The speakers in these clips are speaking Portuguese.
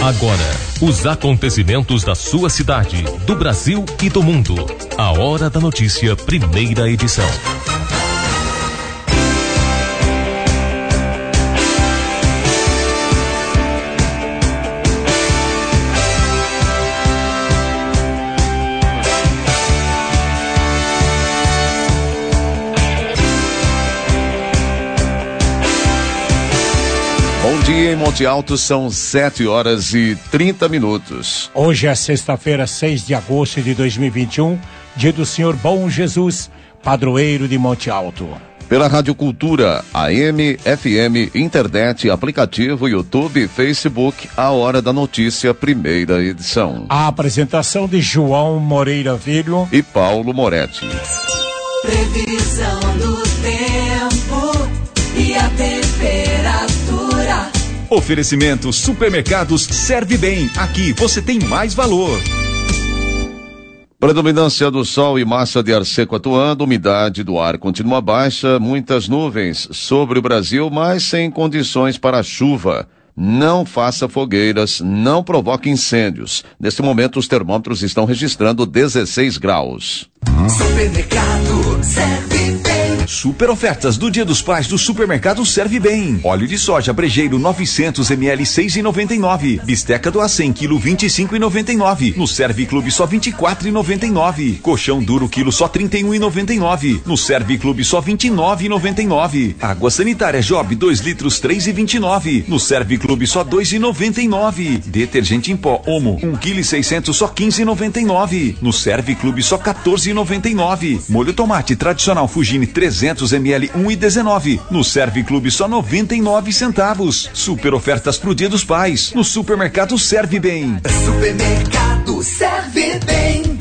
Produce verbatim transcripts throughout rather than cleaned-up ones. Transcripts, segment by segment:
Agora, os acontecimentos da sua cidade, do Brasil e do mundo. A Hora da Notícia, primeira edição. Bom dia em Monte Alto, são sete horas e trinta minutos. Hoje é sexta-feira, seis de agosto de dois mil e vinte e um, dia do Senhor Bom Jesus, padroeiro de Monte Alto. Pela Rádio Cultura, A M, F M, internet, aplicativo, YouTube, Facebook, A Hora da Notícia, primeira edição. A apresentação de João Moreira Filho e Paulo Moretti. Previsão do tempo e a temperatura. Oferecimento Supermercados Serve Bem. Aqui você tem mais valor. Predominância do sol e massa de ar seco atuando, umidade do ar continua baixa, muitas nuvens sobre o Brasil, mas sem condições para chuva. Não faça fogueiras, não provoque incêndios. Neste momento, os termômetros estão registrando dezesseis graus. Supermercado Serve Bem. Super ofertas do Dia dos Pais do Supermercado Serve Bem. Óleo de soja Brejeiro novecentos mililitros, seis reais e noventa e nove centavos. Bisteca do A cem quilo, vinte e cinco reais e noventa e nove centavos. No Serve Clube só vinte e quatro reais e noventa e nove centavos. Colchão duro quilo só trinta e um reais e noventa e nove centavos. No Serve Clube só vinte e nove reais e noventa e nove centavos. Água sanitária Job dois litros, três reais e vinte e nove centavos. No Serve Clube só dois reais e noventa e nove centavos. Detergente em pó Omo um quilo e seiscentos só quinze reais e noventa e nove centavos. No Serve Clube só quatorze reais e noventa e nove centavos. Molho tomate tradicional Fugini trezentos mililitros, um real e dezenove centavos. No Serve Clube só noventa e nove centavos. Super ofertas pro Dia dos Pais. No Supermercado Serve Bem. Supermercado Serve Bem.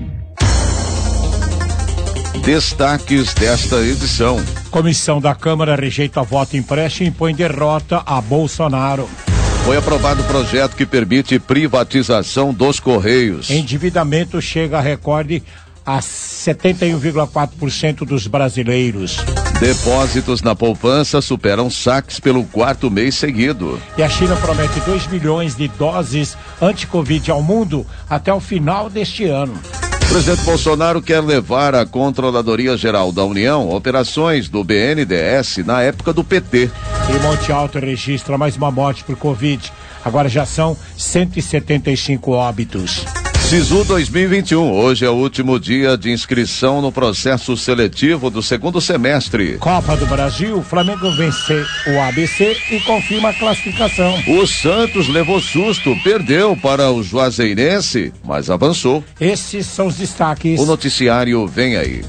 Destaques desta edição. Comissão da Câmara rejeita voto impresso e impõe derrota a Bolsonaro. Foi aprovado o projeto que permite privatização dos Correios. Endividamento chega a recorde a setenta e um vírgula quatro por cento dos brasileiros. Depósitos na poupança superam saques pelo quarto mês seguido. E a China promete dois milhões de doses anti-Covid ao mundo até o final deste ano. O presidente Bolsonaro quer levar à Controladoria Geral da União operações do B N D E S na época do P T. E Monte Alto registra mais uma morte por Covid. Agora já são cento e setenta e cinco óbitos. SISU dois mil e vinte e um, hoje é o último dia de inscrição no processo seletivo do segundo semestre. Copa do Brasil, o Flamengo vence o A B C e confirma a classificação. O Santos levou susto, perdeu para o Juazeirense, mas avançou. Esses são os destaques. O noticiário vem aí.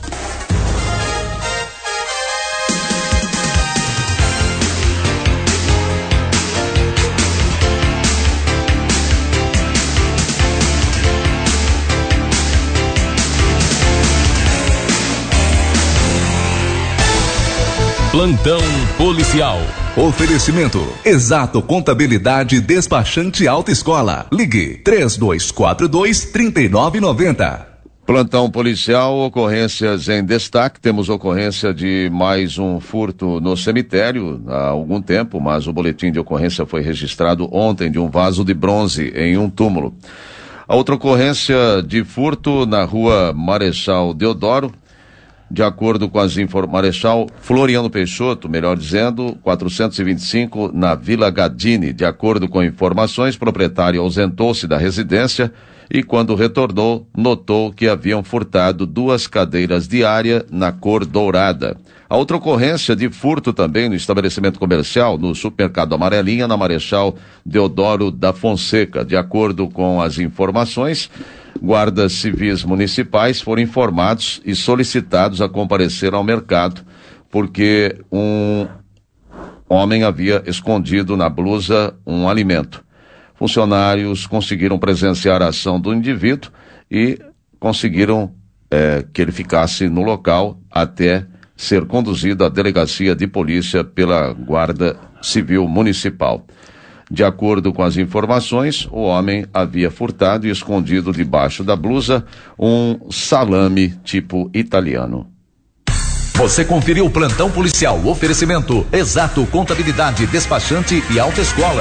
Plantão policial. Oferecimento Exato Contabilidade Despachante Autoescola. Ligue três dois quatro dois, três nove nove zero. Plantão policial, ocorrências em destaque. Temos ocorrência de mais um furto no cemitério há algum tempo, mas o boletim de ocorrência foi registrado ontem de um vaso de bronze em um túmulo. A outra ocorrência de furto na rua Marechal Deodoro. De acordo com as informações, Marechal Floriano Peixoto, melhor dizendo, quatrocentos e vinte e cinco, na Vila Gadini. De acordo com informações, o proprietário ausentou-se da residência e, quando retornou, notou que haviam furtado duas cadeiras de área na cor dourada. A outra ocorrência de furto também no estabelecimento comercial, no supermercado Amarelinha, na Marechal Deodoro da Fonseca. De acordo com as informações, guardas civis municipais foram informados e solicitados a comparecer ao mercado porque um homem havia escondido na blusa um alimento. Funcionários conseguiram presenciar a ação do indivíduo e conseguiram é, que ele ficasse no local até ser conduzido à delegacia de polícia pela Guarda Civil Municipal. De acordo com as informações, o homem havia furtado e escondido debaixo da blusa um salame tipo italiano. Você conferiu o Plantão Policial. Oferecimento Exato Contabilidade Despachante e Autoescola.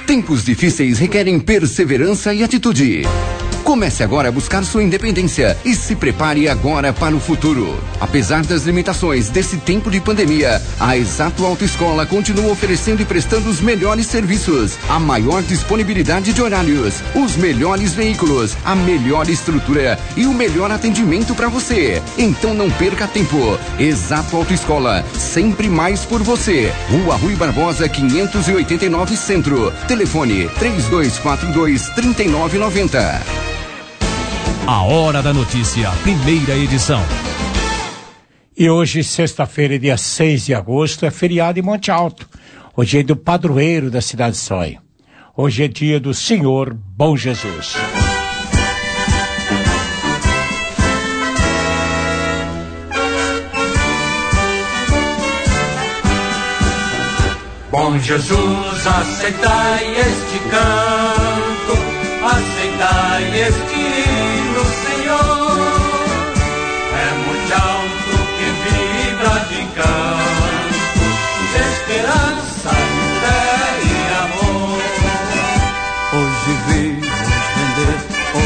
Tempos difíceis requerem perseverança e atitude. Comece agora a buscar sua independência e se prepare agora para o futuro. Apesar das limitações desse tempo de pandemia, a Exato Autoescola continua oferecendo e prestando os melhores serviços, a maior disponibilidade de horários, os melhores veículos, a melhor estrutura e o melhor atendimento para você. Então não perca tempo. Exato Autoescola, sempre mais por você. Rua Rui Barbosa, quinhentos e oitenta e nove Centro. Telefone três dois quatro dois, três nove nove zero. A Hora da Notícia, primeira edição. E hoje, sexta-feira, dia seis de agosto, é feriado em Monte Alto. Hoje é do padroeiro da cidade de Sonho. Hoje é dia do Senhor Bom Jesus. Bom Jesus, aceitai este canto, aceitai este hino, Senhor. É Monte Alto que vibra de canto, de esperança, fé e amor. Hoje vimos render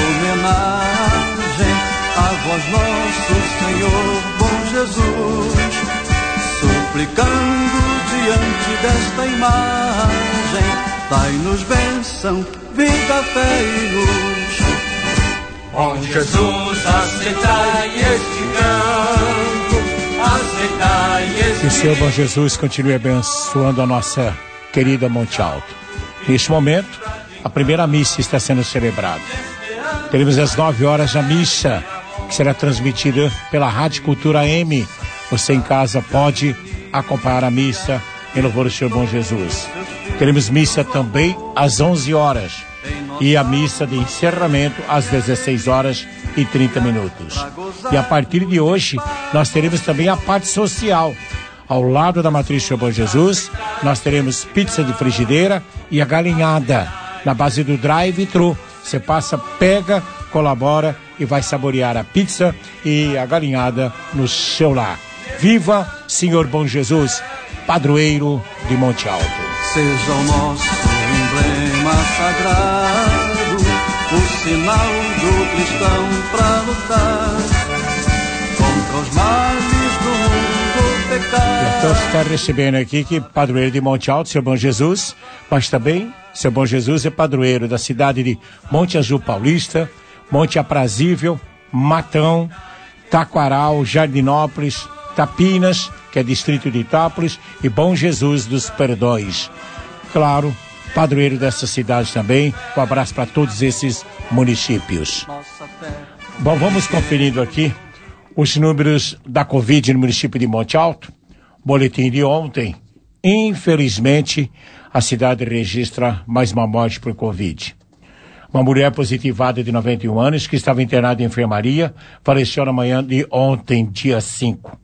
homenagem a vós, nosso Senhor Bom Jesus, suplicando diante desta imagem, dai-nos bênção, vida, fé e luz. Bom Jesus, aceitai este canto, aceitai este... Que o Senhor Bom Jesus continue abençoando a nossa querida Monte Alto. Neste momento, a primeira missa está sendo celebrada. Teremos às nove horas a missa, que será transmitida pela Rádio Cultura M. Você em casa pode acompanhar a missa em louvor ao Senhor Bom Jesus. Teremos missa também às onze horas e a missa de encerramento às dezesseis horas e trinta minutos. E a partir de hoje nós teremos também a parte social. Ao lado da matriz do Senhor Bom Jesus, nós teremos pizza de frigideira e a galinhada na base do drive-thru. Você passa, pega, colabora e vai saborear a pizza e a galinhada no seu lar. Viva Senhor Bom Jesus, padroeiro de Monte Alto. Seja o nosso emblema sagrado, o sinal do cristão para lutar contra os males do mundo, o pecado. Então você está recebendo aqui que padroeiro de Monte Alto, Senhor Bom Jesus, mas também Senhor Bom Jesus é padroeiro da cidade de Monte Azul Paulista, Monte Aprazível, Matão, Taquaral, Jardinópolis, Tapinas, que é distrito de Itápolis, e Bom Jesus dos Perdões. Claro, padroeiro dessa cidade também. Um abraço para todos esses municípios. Bom, vamos conferindo aqui os números da Covid no município de Monte Alto. Boletim de ontem. Infelizmente, a cidade registra mais uma morte por Covid. Uma mulher positivada de noventa e um anos, que estava internada em enfermaria, faleceu na manhã de ontem, dia cinco.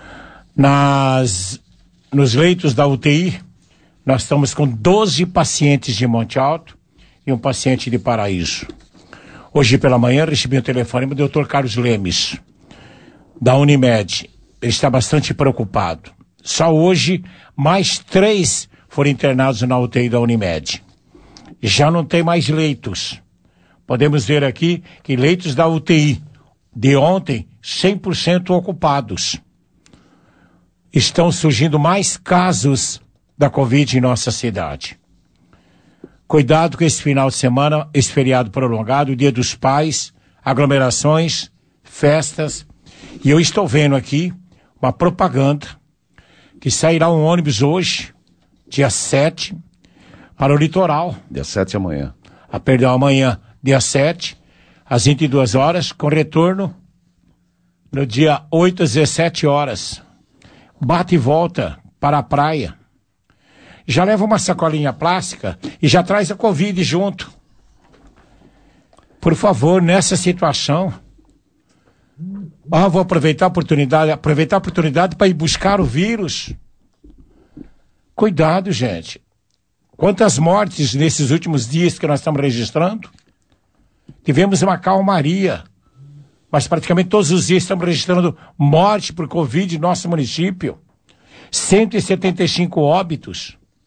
Nas, nos leitos da U T I, nós estamos com doze pacientes de Monte Alto e um paciente de Paraíso. Hoje pela manhã recebi um telefonema do doutor Carlos Lemes, da Unimed. Ele está bastante preocupado. Só hoje, mais três foram internados na U T I da Unimed. Já não tem mais leitos. Podemos ver aqui que leitos da U T I de ontem, cem por cento ocupados. Estão surgindo mais casos da Covid em nossa cidade. Cuidado com esse final de semana, esse feriado prolongado, o Dia dos Pais, aglomerações, festas. E eu estou vendo aqui uma propaganda que sairá um ônibus hoje, dia sete, para o litoral. Dia sete amanhã. A perdão, amanhã, dia sete, às vinte e duas horas, com retorno no dia oito às dezessete horas. Bate e volta para a praia. Já leva uma sacolinha plástica e já traz a Covid junto. Por favor, nessa situação. Ah, vou aproveitar a oportunidade, aproveitar a oportunidade para ir buscar o vírus. Cuidado, gente. Quantas mortes nesses últimos dias que nós estamos registrando? Tivemos uma calmaria. Mas praticamente todos os dias estamos registrando morte por Covid no nosso município. cento e setenta e cinco óbitos.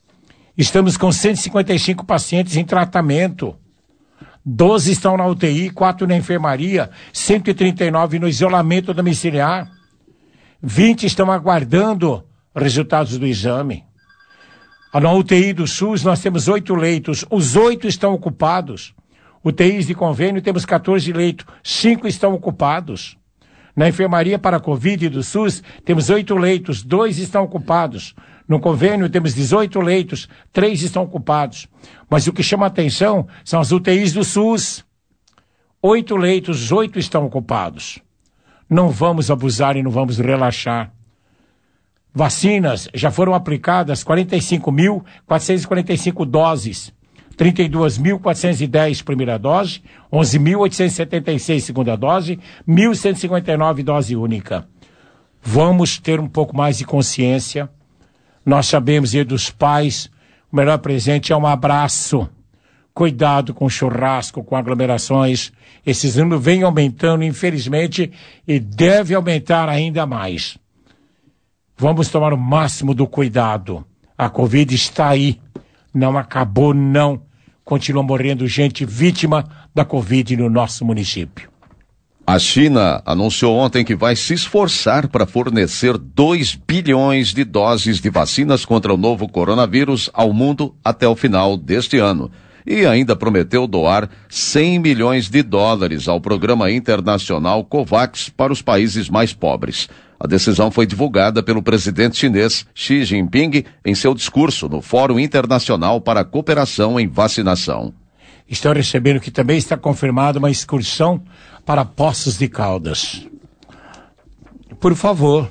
Estamos com cento e cinquenta e cinco pacientes em tratamento. doze estão na U T I, quatro na enfermaria, cento e trinta e nove no isolamento domiciliar. vinte estão aguardando resultados do exame. Na U T I do SUS nós temos oito leitos, os oito estão ocupados. U T Is de convênio temos quatorze leitos, cinco estão ocupados. Na enfermaria para a Covid do SUS temos oito leitos, dois estão ocupados. No convênio temos dezoito leitos, três estão ocupados. Mas o que chama a atenção são as U T Is do SUS. Oito leitos, oito estão ocupados. Não vamos abusar e não vamos relaxar. Vacinas já foram aplicadas quarenta e cinco mil, quatrocentas e quarenta e cinco doses. trinta e duas mil, quatrocentas e dez primeira dose, onze mil, oitocentos e setenta e seis segunda dose, mil cento e cinquenta e nove dose única. Vamos ter um pouco mais de consciência. Nós sabemos, e dos pais, o melhor presente é um abraço. Cuidado com churrasco, com aglomerações. Esses números vêm aumentando, infelizmente, e deve aumentar ainda mais. Vamos tomar o máximo do cuidado. A Covid está aí. Não acabou, não. Continua morrendo gente vítima da Covid no nosso município. A China anunciou ontem que vai se esforçar para fornecer dois bilhões de doses de vacinas contra o novo coronavírus ao mundo até o final deste ano. E ainda prometeu doar cem milhões de dólares ao programa internacional COVAX para os países mais pobres. A decisão foi divulgada pelo presidente chinês Xi Jinping em seu discurso no Fórum Internacional para a Cooperação em Vacinação. Estou recebendo que também está confirmada uma excursão para Poços de Caldas. Por favor,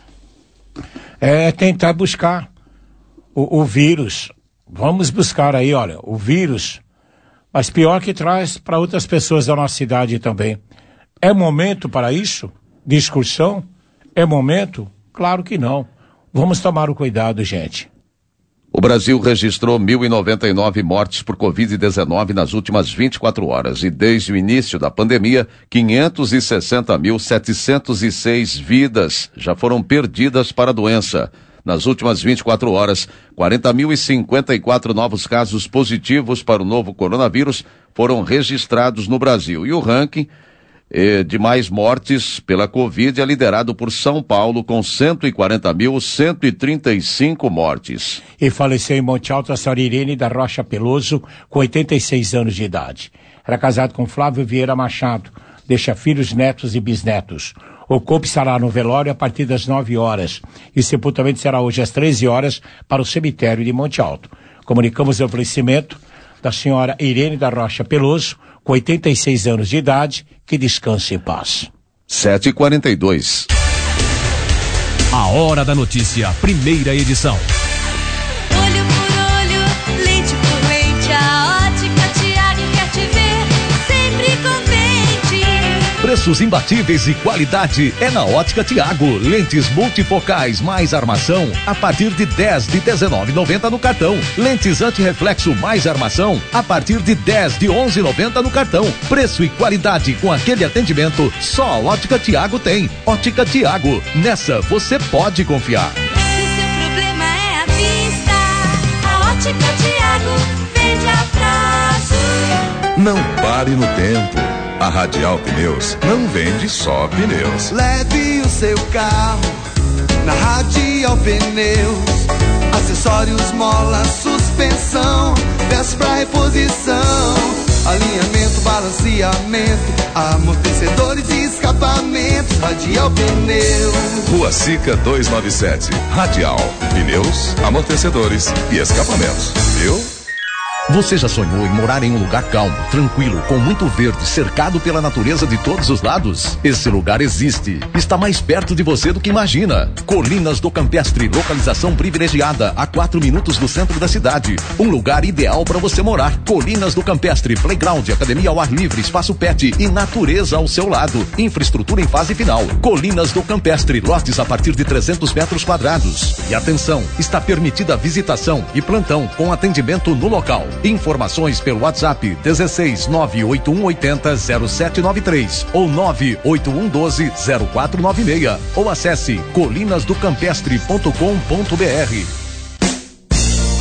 é tentar buscar o, o vírus. Vamos buscar aí, olha, o vírus, mas pior que traz para outras pessoas da nossa cidade também. É momento para isso? De excursão? É momento? Claro que não. Vamos tomar o cuidado, gente. O Brasil registrou mil e noventa e nove mortes por covid dezenove nas últimas vinte e quatro horas e desde o início da pandemia, quinhentos e sessenta mil, setecentos e seis vidas já foram perdidas para a doença. Nas últimas vinte e quatro horas, quarenta mil e cinquenta e quatro novos casos positivos para o novo coronavírus foram registrados no Brasil. E o ranking eh, de mais mortes pela Covid é liderado por São Paulo, com cento e quarenta mil, cento e trinta e cinco mortes. E faleceu em Monte Alto a senhora Irene da Rocha Peloso, com oitenta e seis anos de idade. Era casado com Flávio Vieira Machado. Deixa filhos, netos e bisnetos. O corpo estará no velório a partir das nove horas e o sepultamento será hoje às treze horas para o cemitério de Monte Alto. Comunicamos o falecimento da senhora Irene da Rocha Peloso, com oitenta e seis anos de idade, que descanse em paz. sete e quarenta e dois. A Hora da Notícia, primeira edição. Olho por olho, lente por lente, a Ótica Tiago quer te ver sempre contente. Preços imbatíveis e qualidade é na Ótica Tiago. Lentes multifocais mais armação a partir de dez de dezenove e noventa no cartão. Lentes antirreflexo mais armação a partir de dez de onze e noventa no cartão. Preço e qualidade com aquele atendimento só a Ótica Tiago tem. Ótica Tiago, nessa você pode confiar. Se o seu problema é a vista, a Ótica Tiago vende a prazo. Não pare no tempo. A Radial Pneus não vende só pneus. Leve o seu carro na Radial Pneus. Acessórios, mola, suspensão, peças pra reposição, alinhamento, balanceamento, amortecedores e escapamentos. Radial Pneus. Rua Sica duzentos e noventa e sete. Radial Pneus, amortecedores e escapamentos. Viu? Você já sonhou em morar em um lugar calmo, tranquilo, com muito verde, cercado pela natureza de todos os lados? Esse lugar existe. Está mais perto de você do que imagina. Colinas do Campestre, localização privilegiada, a quatro minutos do centro da cidade. Um lugar ideal para você morar. Colinas do Campestre, playground, academia ao ar livre, espaço pet e natureza ao seu lado. Infraestrutura em fase final. Colinas do Campestre, lotes a partir de trezentos metros quadrados. E atenção, está permitida a visitação e plantão com atendimento no local. Informações pelo WhatsApp dezesseis nove oito um oito zero zero sete nove três ou nove oito um um doze zero quatro nove seis ou acesse colinas do campestre ponto com ponto br.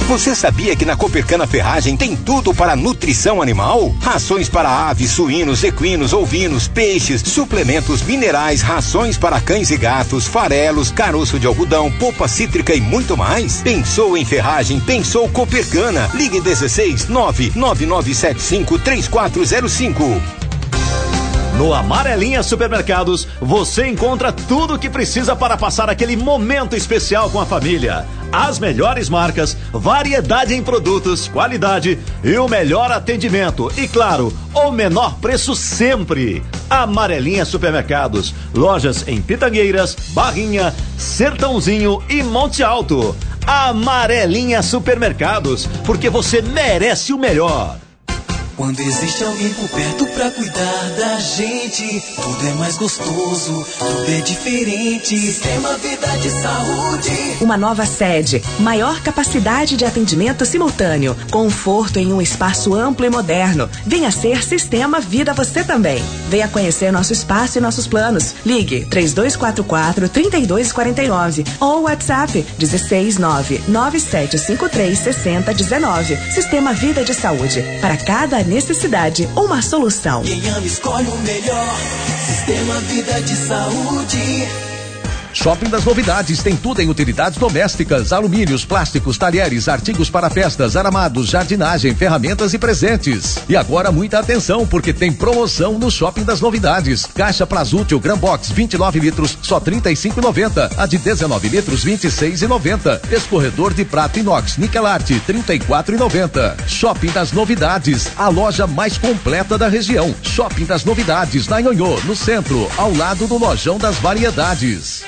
Você sabia que na Copercana Ferragem tem tudo para nutrição animal? Rações para aves, suínos, equinos, ovinos, peixes, suplementos minerais, rações para cães e gatos, farelos, caroço de algodão, polpa cítrica e muito mais? Pensou em ferragem? Pensou Copercana. Ligue dezesseis nove nove nove sete cinco três quatro zero cinco. No Amarelinha Supermercados, você encontra tudo o que precisa para passar aquele momento especial com a família. As melhores marcas, variedade em produtos, qualidade e o melhor atendimento. E claro, o menor preço sempre. Amarelinha Supermercados, lojas em Pitangueiras, Barrinha, Sertãozinho e Monte Alto. Amarelinha Supermercados, porque você merece o melhor. Quando existe alguém por perto pra cuidar da gente, tudo é mais gostoso, tudo é diferente. Sistema Vida de Saúde. Uma nova sede, maior capacidade de atendimento simultâneo, conforto em um espaço amplo e moderno. Venha ser Sistema Vida você também. Venha conhecer nosso espaço e nossos planos. Ligue três dois quatro quatro, três dois quatro nove ou WhatsApp dezesseis nove nove sete cinco três seis zero um nove. Sistema Vida de Saúde. Para cada necessidade, uma solução. Quem ama escolhe o melhor. Sistema Vida de Saúde. Shopping das Novidades tem tudo em utilidades domésticas, alumínios, plásticos, talheres, artigos para festas, aramados, jardinagem, ferramentas e presentes. E agora muita atenção, porque tem promoção no Shopping das Novidades. Caixa Prazútil Gran Box vinte e nove litros, só trinta e cinco reais e noventa centavos. A de dezenove litros, vinte e seis reais e noventa centavos. Escorredor de prata inox Nikelarte, trinta e quatro reais e noventa centavos. Shopping das Novidades, a loja mais completa da região. Shopping das Novidades, na Nhonhô, no centro, ao lado do Lojão das Variedades.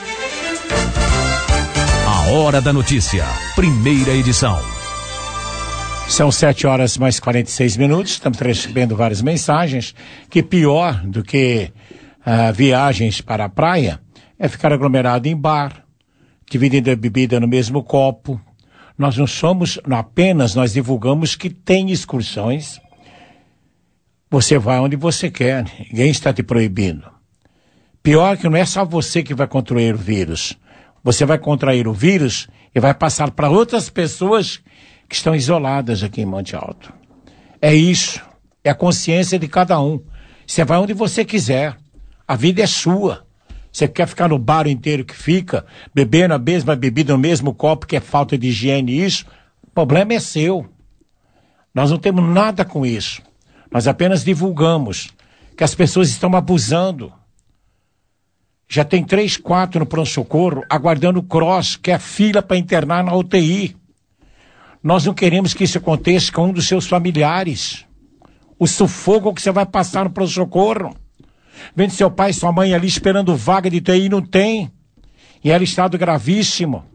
A Hora da Notícia, primeira edição. São sete horas mais quarenta e seis minutos, estamos recebendo várias mensagens que pior do que uh, viagens para a praia é ficar aglomerado em bar, dividindo a bebida no mesmo copo. Nós não somos, não apenas nós divulgamos que tem excursões, você vai onde você quer, ninguém está te proibindo. Pior que não é só você que vai contrair o vírus. Você vai contrair o vírus e vai passar para outras pessoas que estão isoladas aqui em Monte Alto. É isso. É a consciência de cada um. Você vai onde você quiser. A vida é sua. Você quer ficar no bar inteiro que fica, bebendo a mesma bebida no mesmo copo, que é falta de higiene, isso, o problema é seu. Nós não temos nada com isso. Nós apenas divulgamos que as pessoas estão abusando. Já tem três, quatro no pronto-socorro aguardando o cross, que é a fila para internar na U T I. Nós não queremos que isso aconteça com um dos seus familiares. O sufoco que você vai passar no pronto-socorro. Vendo seu pai e sua mãe ali esperando vaga de U T I, não tem. E ela em estado gravíssimo.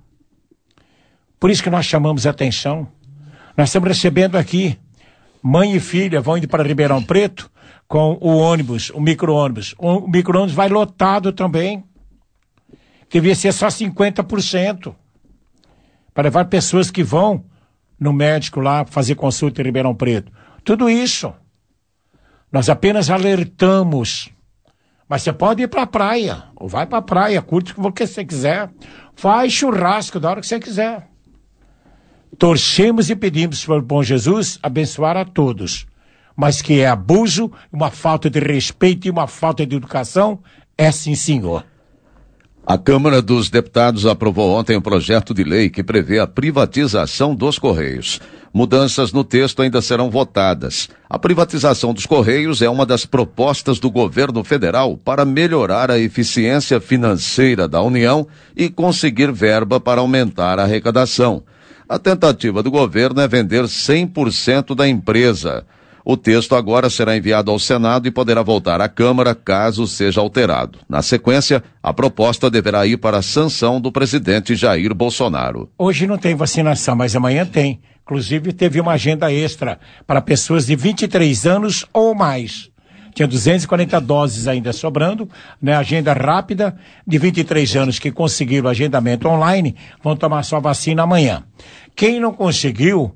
Por isso que nós chamamos a atenção. Nós estamos recebendo aqui, mãe e filha vão indo para Ribeirão Preto, com o ônibus, o micro-ônibus. O micro-ônibus vai lotado também. Devia ser só cinquenta por cento. Para levar pessoas que vão no médico lá fazer consulta em Ribeirão Preto. Tudo isso. Nós apenas alertamos. Mas você pode ir para a praia. Ou vai para a praia, curte o que você quiser. Faz churrasco da hora que você quiser. Torcemos e pedimos para o bom Jesus abençoar a todos. Mas que é abuso, uma falta de respeito e uma falta de educação, é sim, senhor. A Câmara dos Deputados aprovou ontem um projeto de lei que prevê a privatização dos Correios. Mudanças no texto ainda serão votadas. A privatização dos Correios é uma das propostas do governo federal para melhorar a eficiência financeira da União e conseguir verba para aumentar a arrecadação. A tentativa do governo é vender cem por cento da empresa. O texto agora será enviado ao Senado e poderá voltar à Câmara caso seja alterado. Na sequência, a proposta deverá ir para a sanção do presidente Jair Bolsonaro. Hoje não tem vacinação, mas amanhã tem. Inclusive, teve uma agenda extra para pessoas de vinte e três anos ou mais. Tinha duzentas e quarenta doses ainda sobrando, né? Agenda rápida de vinte e três anos que conseguiram agendamento online, vão tomar sua vacina amanhã. Quem não conseguiu,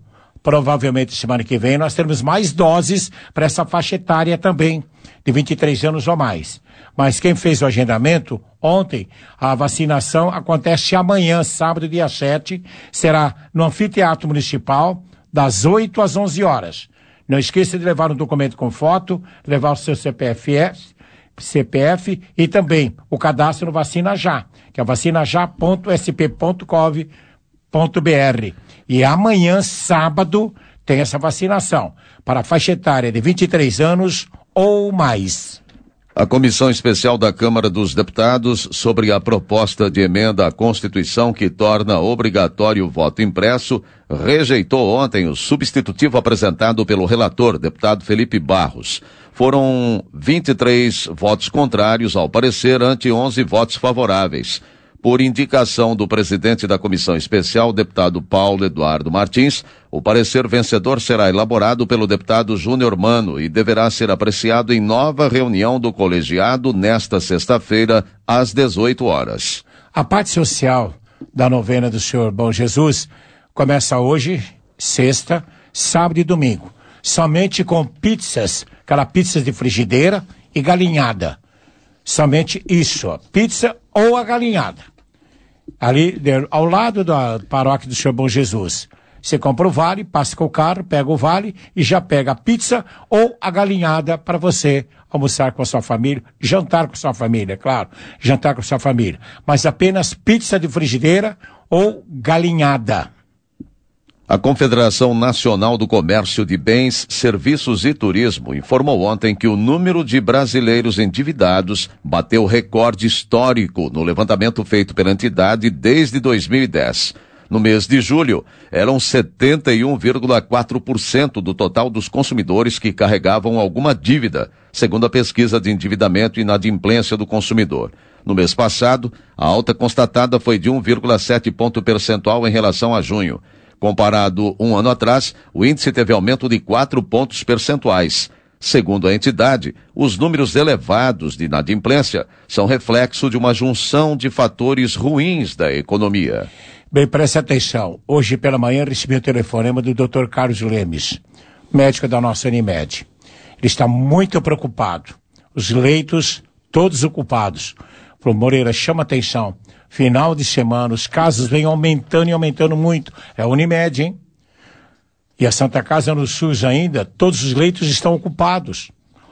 provavelmente semana que vem nós teremos mais doses para essa faixa etária também, de vinte e três anos ou mais. Mas quem fez o agendamento ontem, a vacinação acontece amanhã, sábado, dia sete, será no Anfiteatro Municipal, das oito às onze horas. Não esqueça de levar um documento com foto, levar o seu C P F, C P F e também o cadastro no Vacina Já, que é vacinajá ponto s p ponto gov ponto b r. E amanhã, sábado, tem essa vacinação para a faixa etária de vinte e três anos ou mais. A Comissão Especial da Câmara dos Deputados sobre a proposta de emenda à Constituição que torna obrigatório o voto impresso rejeitou ontem o substitutivo apresentado pelo relator, deputado Felipe Barros. Foram vinte e três votos contrários ao parecer ante onze votos favoráveis. Por indicação do presidente da Comissão Especial, deputado Paulo Eduardo Martins, o parecer vencedor será elaborado pelo deputado Júnior Mano e deverá ser apreciado em nova reunião do colegiado nesta sexta-feira, às dezoito horas. A parte social da novena do Senhor Bom Jesus começa hoje, sexta, sábado e domingo. Somente com pizzas, aquela pizzas de frigideira e galinhada. Somente isso, ó, pizza ou a galinhada. Ali, de, ao lado da paróquia do Senhor Bom Jesus. Você compra o vale, passa com o carro, pega o vale e já pega a pizza ou a galinhada para você almoçar com a sua família, jantar com a sua família, claro, jantar com a sua família. Mas apenas pizza de frigideira ou galinhada. A Confederação Nacional do Comércio de Bens, Serviços e Turismo informou ontem que o número de brasileiros endividados bateu recorde histórico no levantamento feito pela entidade desde dois mil e dez. No mês de julho, eram setenta e um vírgula quatro por cento do total dos consumidores que carregavam alguma dívida, segundo a pesquisa de endividamento e inadimplência do consumidor. No mês passado, a alta constatada foi de um vírgula sete ponto percentual em relação a junho. Comparado um ano atrás, o índice teve aumento de quatro pontos percentuais. Segundo a entidade, os números elevados de inadimplência são reflexo de uma junção de fatores ruins da economia. Bem, preste atenção. Hoje pela manhã recebi o telefonema do doutor Carlos Lemes, médico da nossa Unimed. Ele está muito preocupado. Os leitos todos ocupados. Falou, Moreira, chama atenção. Final de semana, os casos vêm aumentando e aumentando muito. É a Unimed, hein? E a Santa Casa no SUS ainda, todos os leitos estão ocupados.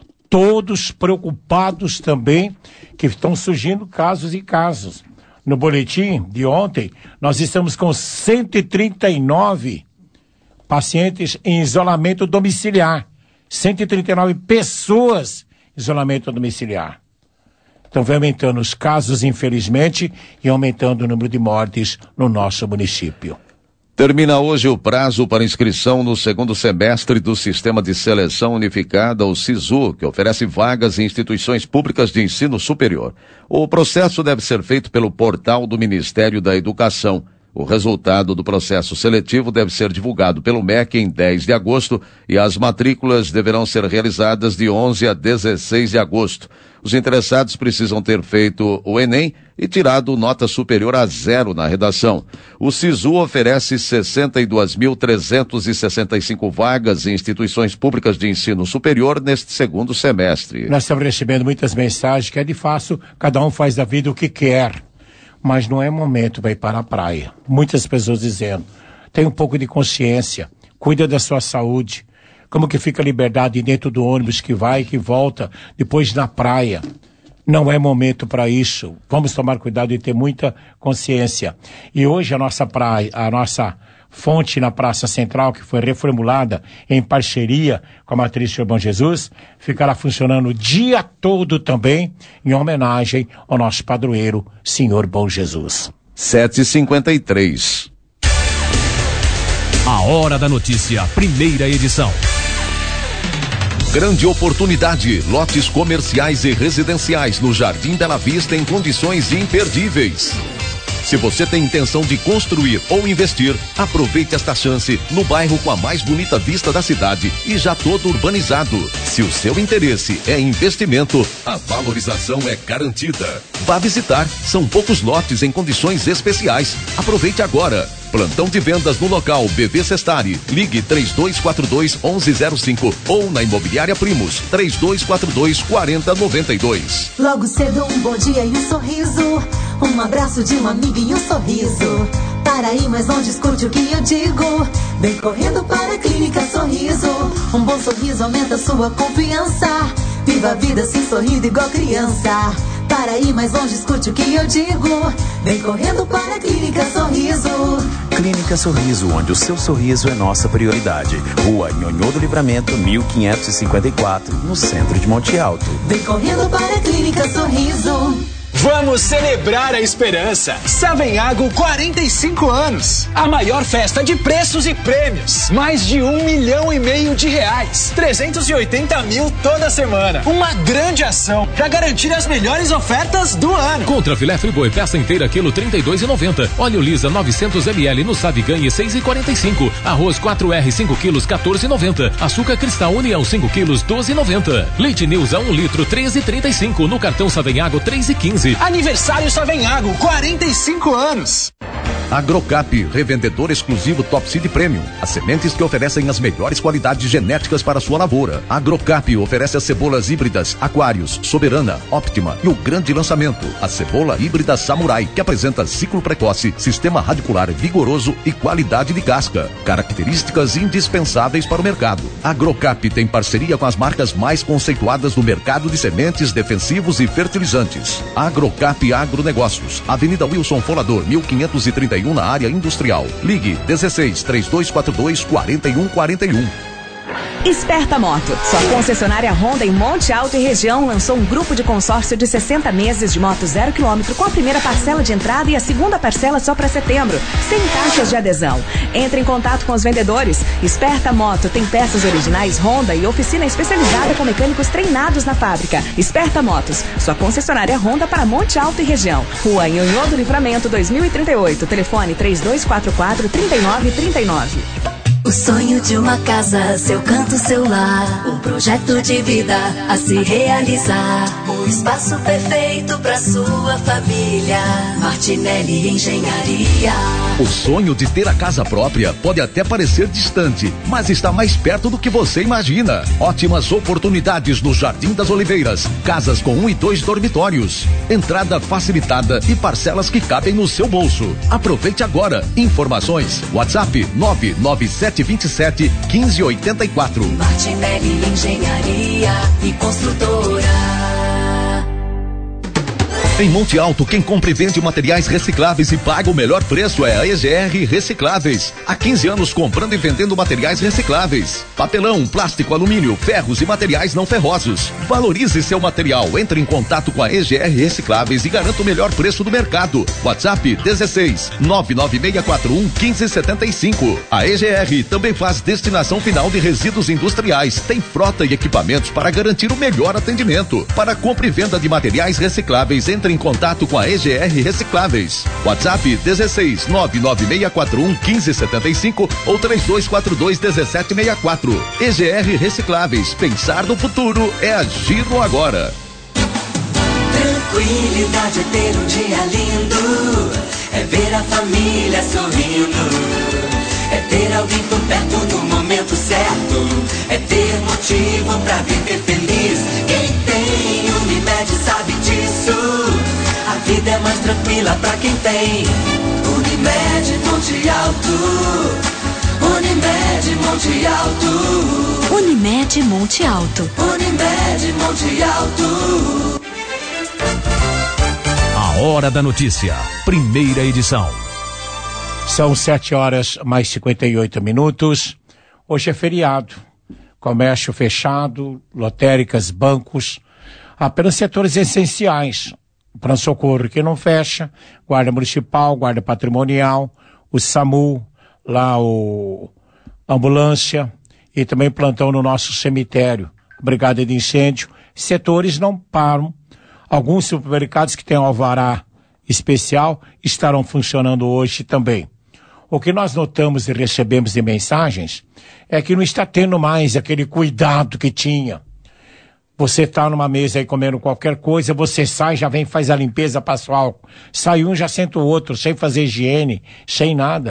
Todos preocupados também, que estão surgindo casos e casos. No boletim de ontem, nós estamos com cento e trinta e nove pacientes em isolamento domiciliar. cento e trinta e nove pessoas em isolamento domiciliar. Então vem aumentando os casos, infelizmente, e aumentando o número de mortes no nosso município. Termina hoje o prazo para inscrição no segundo semestre do Sistema de Seleção Unificada, o SISU, que oferece vagas em instituições públicas de ensino superior. O processo deve ser feito pelo portal do Ministério da Educação. O resultado do processo seletivo deve ser divulgado pelo M E C em dez de agosto e as matrículas deverão ser realizadas de onze a dezesseis de agosto. Os interessados precisam ter feito o Enem e tirado nota superior a zero na redação. O SISU oferece sessenta e duas mil trezentas e sessenta e cinco vagas em instituições públicas de ensino superior neste segundo semestre. Nós estamos recebendo muitas mensagens que é de fácil, cada um faz da vida o que quer. Mas não é momento para ir para a praia. Muitas pessoas dizendo, tenha um pouco de consciência, cuida da sua saúde. Como que fica a liberdade dentro do ônibus que vai e que volta, depois na praia. Não é momento para isso. Vamos tomar cuidado e ter muita consciência. E hoje a nossa praia, a nossa fonte na Praça Central, que foi reformulada em parceria com a Matriz Senhor Bom Jesus, ficará funcionando o dia todo também, em homenagem ao nosso padroeiro, Senhor Bom Jesus. sete e cinquenta e três. A Hora da Notícia, primeira edição. Grande oportunidade, lotes comerciais e residenciais no Jardim Bela Vista em condições imperdíveis. Se você tem intenção de construir ou investir, aproveite esta chance no bairro com a mais bonita vista da cidade e já todo urbanizado. Se o seu interesse é investimento, a valorização é garantida. Vá visitar, são poucos lotes em condições especiais. Aproveite agora. Plantão de vendas no local B V Sestari. Ligue três dois quatro dois, onze zero cinco ou na Imobiliária Primos, três dois quatro dois, quatro zero nove dois. Logo cedo um bom dia e um sorriso, um abraço de um amigo e um sorriso. Para aí, mas não discute o que eu digo. Vem correndo para a Clínica Sorriso. Um bom sorriso aumenta sua confiança. Viva a vida assim sorrindo igual criança. Para aí, mas não discute o que eu digo. Vem correndo para a Clínica Sorriso. Clínica Sorriso, onde o seu sorriso é nossa prioridade. Rua Nhonhô do Livramento, mil quinhentos e cinquenta e quatro, no centro de Monte Alto. Vem correndo para a Clínica Sorriso. Vamos celebrar a esperança. Savenhago, quarenta e cinco anos. A maior festa de preços e prêmios. Mais de um milhão e meio de reais. trezentos e oitenta mil toda semana. Uma grande ação para garantir as melhores ofertas do ano. Contra filé friboi, peça inteira, quilo trinta e dois e noventa. Óleo Lisa, novecentos mililitros no Sabe Ganhe, seis e quarenta e cinco. Arroz quatro R, cinco quilos, quatorze e noventa. Açúcar Cristal União, cinco quilos, doze e noventa. Leite Nilza, um litro, treze e trinta e cinco. No cartão Savenhago, três e quinze. Aniversário Savenhago, quarenta e cinco anos. Agrocap, revendedor exclusivo Top Seed Premium. As sementes que oferecem as melhores qualidades genéticas para sua lavoura. Agrocap oferece as cebolas híbridas Aquários, Soberana, Optima e o grande lançamento, a cebola híbrida Samurai, que apresenta ciclo precoce, sistema radicular vigoroso e qualidade de casca. Características indispensáveis para o mercado. Agrocap tem parceria com as marcas mais conceituadas do mercado de sementes, defensivos e fertilizantes. Agrocap Agronegócios, Avenida Wilson Folador, mil quinhentos e trinta e um, na área industrial. Ligue dezesseis, três dois quatro dois, quatro um quatro um. Esperta Moto, sua concessionária Honda em Monte Alto e região, lançou um grupo de consórcio de sessenta meses de moto zero quilômetro com a primeira parcela de entrada e a segunda parcela só para setembro, sem taxas de adesão. Entre em contato com os vendedores. Esperta Moto tem peças originais Honda e oficina especializada com mecânicos treinados na fábrica. Esperta Motos, sua concessionária Honda para Monte Alto e região. Rua Nhonhô do Livramento, dois mil e trinta e oito. Telefone três dois quatro quatro, três nove três nove. O sonho de uma casa, seu canto, seu lar. Um projeto de vida a se realizar. Um espaço perfeito para sua família. Martinelli Engenharia. O sonho de ter a casa própria pode até parecer distante, mas está mais perto do que você imagina. Ótimas oportunidades no Jardim das Oliveiras. Casas com um e dois dormitórios. Entrada facilitada e parcelas que cabem no seu bolso. Aproveite agora. Informações: WhatsApp nove nove sete dois sete, um cinco oito quatro. Martinelli Engenharia e Construtora. Em Monte Alto, quem compra e vende materiais recicláveis e paga o melhor preço é a E G R Recicláveis. Há quinze anos comprando e vendendo materiais recicláveis. Papelão, plástico, alumínio, ferros e materiais não ferrosos. Valorize seu material. Entre em contato com a E G R Recicláveis e garanta o melhor preço do mercado. WhatsApp dezesseis, nove nove seis quatro um, um cinco sete cinco. A E G R também faz destinação final de resíduos industriais. Tem frota e equipamentos para garantir o melhor atendimento. Para compra e venda de materiais recicláveis, entre em contato com a E G R Recicláveis. WhatsApp dezesseis, nove nove seis quatro um, um cinco sete cinco ou três dois quatro dois, um sete seis quatro. E G R Recicláveis. Pensar no futuro é agir no agora. Tranquilidade é ter um dia lindo, é ver a família sorrindo, é ter alguém por perto no momento certo, é ter motivo pra viver feliz. Quem tem Unimed sabe disso, a vida é mais tranquila pra quem tem Unimed Monte Alto. Unimed Monte Alto. Unimed Monte Alto. Unimed Monte Alto. A Hora da Notícia, primeira edição. São sete horas mais cinquenta e oito minutos. Hoje é feriado. Comércio fechado, lotéricas, bancos, apenas setores essenciais. Pronto-socorro que não fecha, guarda municipal, guarda patrimonial, o SAMU, lá o ambulância e também plantão no nosso cemitério, brigada de incêndio. Setores não param. Alguns supermercados que têm alvará especial estarão funcionando hoje também. O que nós notamos e recebemos de mensagens é que não está tendo mais aquele cuidado que tinha. Você está numa mesa aí comendo qualquer coisa, você sai, já vem, faz a limpeza, passa o álcool. Sai um, já senta o outro, sem fazer higiene, sem nada.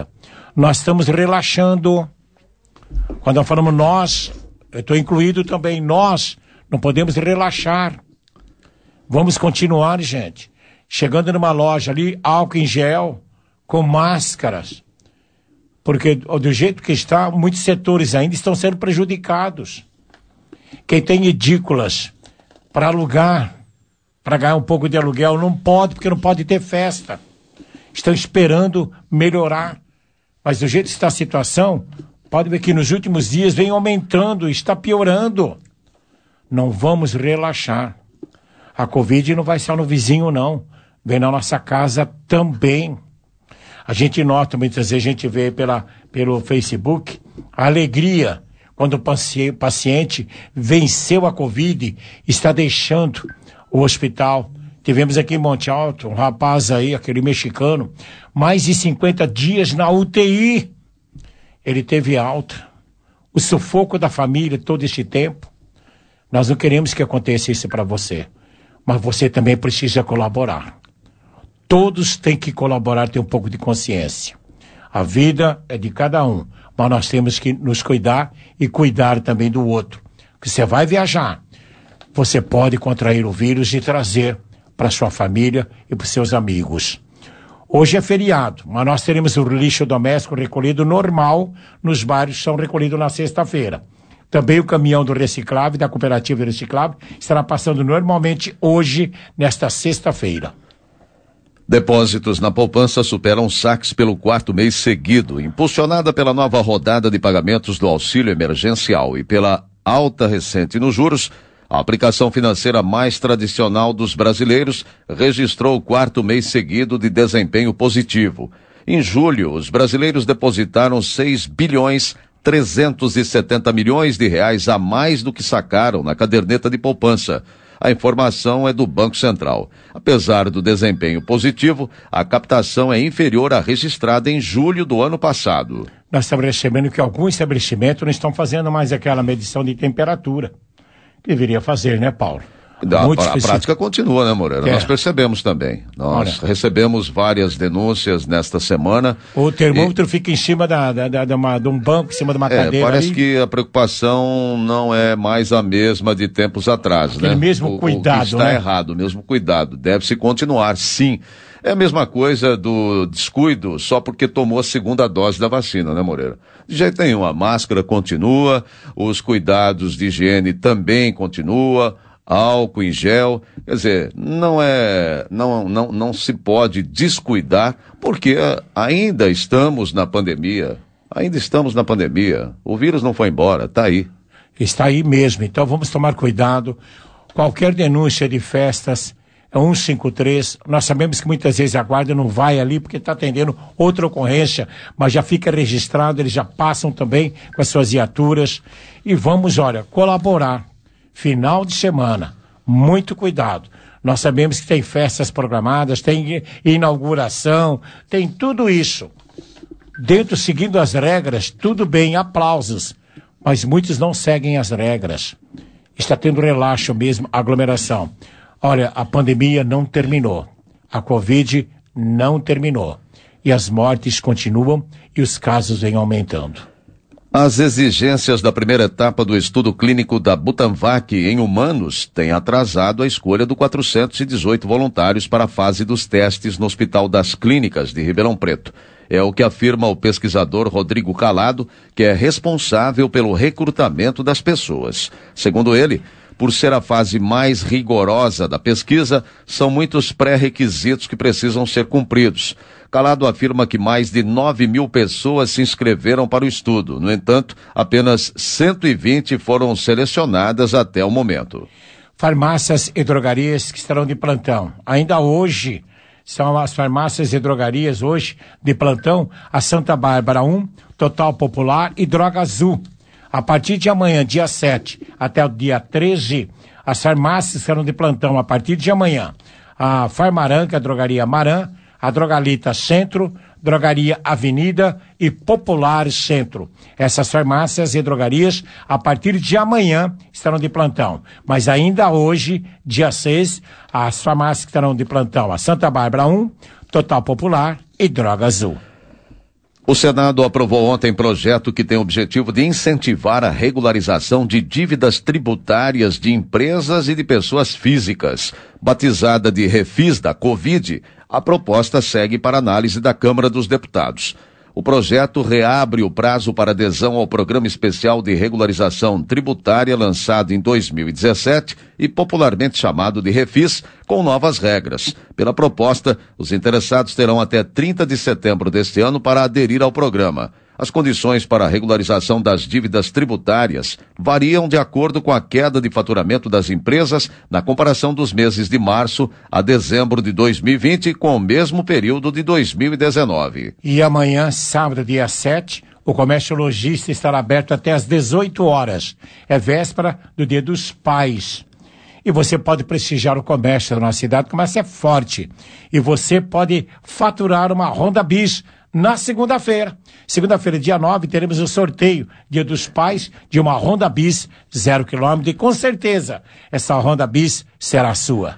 Nós estamos relaxando. Quando nós falamos nós, eu estou incluído também, nós não podemos relaxar. Vamos continuar, gente. Chegando numa loja ali, álcool em gel, com máscaras. Porque do jeito que está, muitos setores ainda estão sendo prejudicados. Quem tem edículas para alugar, para ganhar um pouco de aluguel, não pode, porque não pode ter festa. Estão esperando melhorar. Mas do jeito que está a situação, pode ver que nos últimos dias vem aumentando, está piorando. Não vamos relaxar. A Covid não vai só no vizinho, não. Vem na nossa casa também. A gente nota, muitas vezes a gente vê pela, pelo Facebook, a alegria quando o paci- paciente venceu a Covid, está deixando o hospital. Tivemos aqui em Monte Alto um rapaz aí, aquele mexicano, mais de cinquenta dias na U T I. Ele teve alta. O sufoco da família todo este tempo. Nós não queremos que aconteça isso para você. Mas você também precisa colaborar. Todos têm que colaborar, ter um pouco de consciência. A vida é de cada um, mas nós temos que nos cuidar e cuidar também do outro. Porque você vai viajar, você pode contrair o vírus e trazer para sua família e para seus amigos. Hoje é feriado, mas nós teremos o lixo doméstico recolhido normal nos bairros que são recolhidos na sexta-feira. Também o caminhão do reciclável, da cooperativa reciclável, estará passando normalmente hoje, nesta sexta-feira. Depósitos na poupança superam saques pelo quarto mês seguido, impulsionada pela nova rodada de pagamentos do auxílio emergencial e pela alta recente nos juros. A aplicação financeira mais tradicional dos brasileiros registrou o quarto mês seguido de desempenho positivo. Em julho, os brasileiros depositaram seis bilhões trezentos e setenta milhões de reais a mais do que sacaram na caderneta de poupança. A informação é do Banco Central. Apesar do desempenho positivo, a captação é inferior à registrada em julho do ano passado. Nós estamos percebendo que alguns estabelecimentos não estão fazendo mais aquela medição de temperatura. Deveria fazer, né, Paulo? A, a prática continua, né, Moreira? É. Nós percebemos também. Nós Olha. recebemos várias denúncias nesta semana. O termômetro e... fica em cima da, da, da, de, uma, de um banco, em cima de uma é, cadeira. Parece ali. que a preocupação não é mais a mesma de tempos atrás, Aquele né? mesmo o, cuidado, o que está né? errado, o mesmo cuidado. Deve-se continuar, sim. É a mesma coisa do descuido só porque tomou a segunda dose da vacina, né, Moreira? De jeito nenhum, a máscara continua, os cuidados de higiene também continuam, álcool em gel, quer dizer, não é, não, não, não se pode descuidar, porque ainda estamos na pandemia, ainda estamos na pandemia, o vírus não foi embora, está aí. Está aí mesmo, então vamos tomar cuidado. Qualquer denúncia de festas é um cinco três, nós sabemos que muitas vezes a guarda não vai ali porque está atendendo outra ocorrência, mas já fica registrado, eles já passam também com as suas viaturas e vamos, olha, colaborar. Final de semana, muito cuidado. Nós sabemos que tem festas programadas, tem inauguração, tem tudo isso. Dentro, seguindo as regras, tudo bem, aplausos. Mas muitos não seguem as regras. Está tendo relaxo mesmo, aglomeração. Olha, a pandemia não terminou. A Covid não terminou. E as mortes continuam e os casos vêm aumentando. As exigências da primeira etapa do estudo clínico da Butanvac em humanos têm atrasado a escolha de quatrocentos e dezoito voluntários para a fase dos testes no Hospital das Clínicas de Ribeirão Preto. É o que afirma o pesquisador Rodrigo Calado, que é responsável pelo recrutamento das pessoas. Segundo ele, por ser a fase mais rigorosa da pesquisa, são muitos pré-requisitos que precisam ser cumpridos. Calado afirma que mais de nove mil pessoas se inscreveram para o estudo. No entanto, apenas cento e vinte foram selecionadas até o momento. Farmácias e drogarias que estarão de plantão. Ainda hoje, são as farmácias e drogarias hoje de plantão, a Santa Bárbara um, Total Popular e Droga Azul. A partir de amanhã, dia sete, até o dia treze, as farmácias serão de plantão a partir de amanhã. A Farmaranca, a Drogaria Maran, a Drogalita Centro, Drogaria Avenida e Popular Centro. Essas farmácias e drogarias, a partir de amanhã, estarão de plantão. Mas ainda hoje, dia seis, as farmácias que estarão de plantão, a Santa Bárbara um, Total Popular e Droga Azul. O Senado aprovou ontem projeto que tem o objetivo de incentivar a regularização de dívidas tributárias de empresas e de pessoas físicas. Batizada de Refis da Covid, a proposta segue para análise da Câmara dos Deputados. O projeto reabre o prazo para adesão ao Programa Especial de Regularização Tributária lançado em dois mil e dezessete e popularmente chamado de Refis, com novas regras. Pela proposta, os interessados terão até trinta de setembro deste ano para aderir ao programa. As condições para a regularização das dívidas tributárias variam de acordo com a queda de faturamento das empresas na comparação dos meses de março a dezembro de dois mil e vinte com o mesmo período de dois mil e dezenove. E amanhã, sábado, dia sete, o comércio lojista estará aberto até às dezoito horas. É véspera do Dia dos Pais. E você pode prestigiar o comércio da nossa cidade, o comércio é forte. E você pode faturar uma Honda Bis na segunda-feira. Segunda-feira, dia nove, teremos o sorteio, Dia dos Pais, de uma Honda Bis zero quilômetro. E com certeza, essa Honda Bis será sua.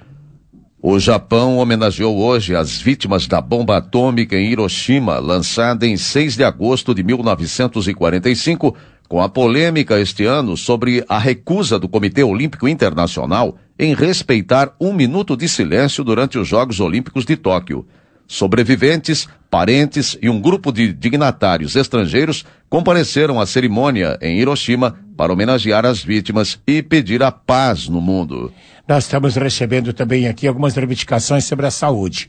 O Japão homenageou hoje as vítimas da bomba atômica em Hiroshima, lançada em seis de agosto de mil novecentos e quarenta e cinco, com a polêmica este ano sobre a recusa do Comitê Olímpico Internacional em respeitar um minuto de silêncio durante os Jogos Olímpicos de Tóquio. Sobreviventes, parentes e um grupo de dignatários estrangeiros compareceram à cerimônia em Hiroshima para homenagear as vítimas e pedir a paz no mundo. Nós estamos recebendo também aqui algumas reivindicações sobre a saúde.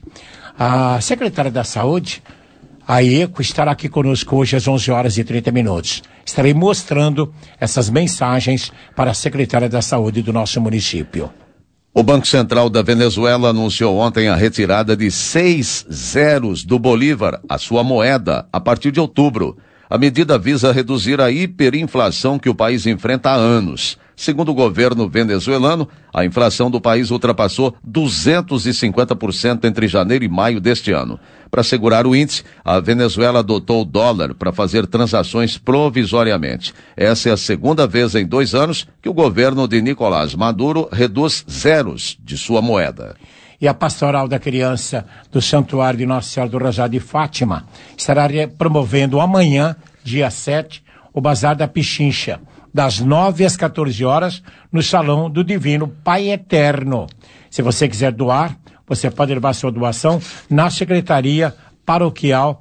A secretária da Saúde, a ECO, estará aqui conosco hoje às onze horas e trinta minutos. Estarei mostrando essas mensagens para a secretária da Saúde do nosso município. O Banco Central da Venezuela anunciou ontem a retirada de seis zeros do Bolívar, a sua moeda, a partir de outubro. A medida visa reduzir a hiperinflação que o país enfrenta há anos. Segundo o governo venezuelano, a inflação do país ultrapassou duzentos e cinquenta por cento entre janeiro e maio deste ano. Para segurar o índice, a Venezuela adotou o dólar para fazer transações provisoriamente. Essa é a segunda vez em dois anos que o governo de Nicolás Maduro reduz zeros de sua moeda. E a Pastoral da Criança do Santuário de Nossa Senhora do Rosário de Fátima estará promovendo amanhã, dia sete, o Bazar da Pichincha, das nove às quatorze horas, no Salão do Divino Pai Eterno. Se você quiser doar, você pode levar sua doação na Secretaria Paroquial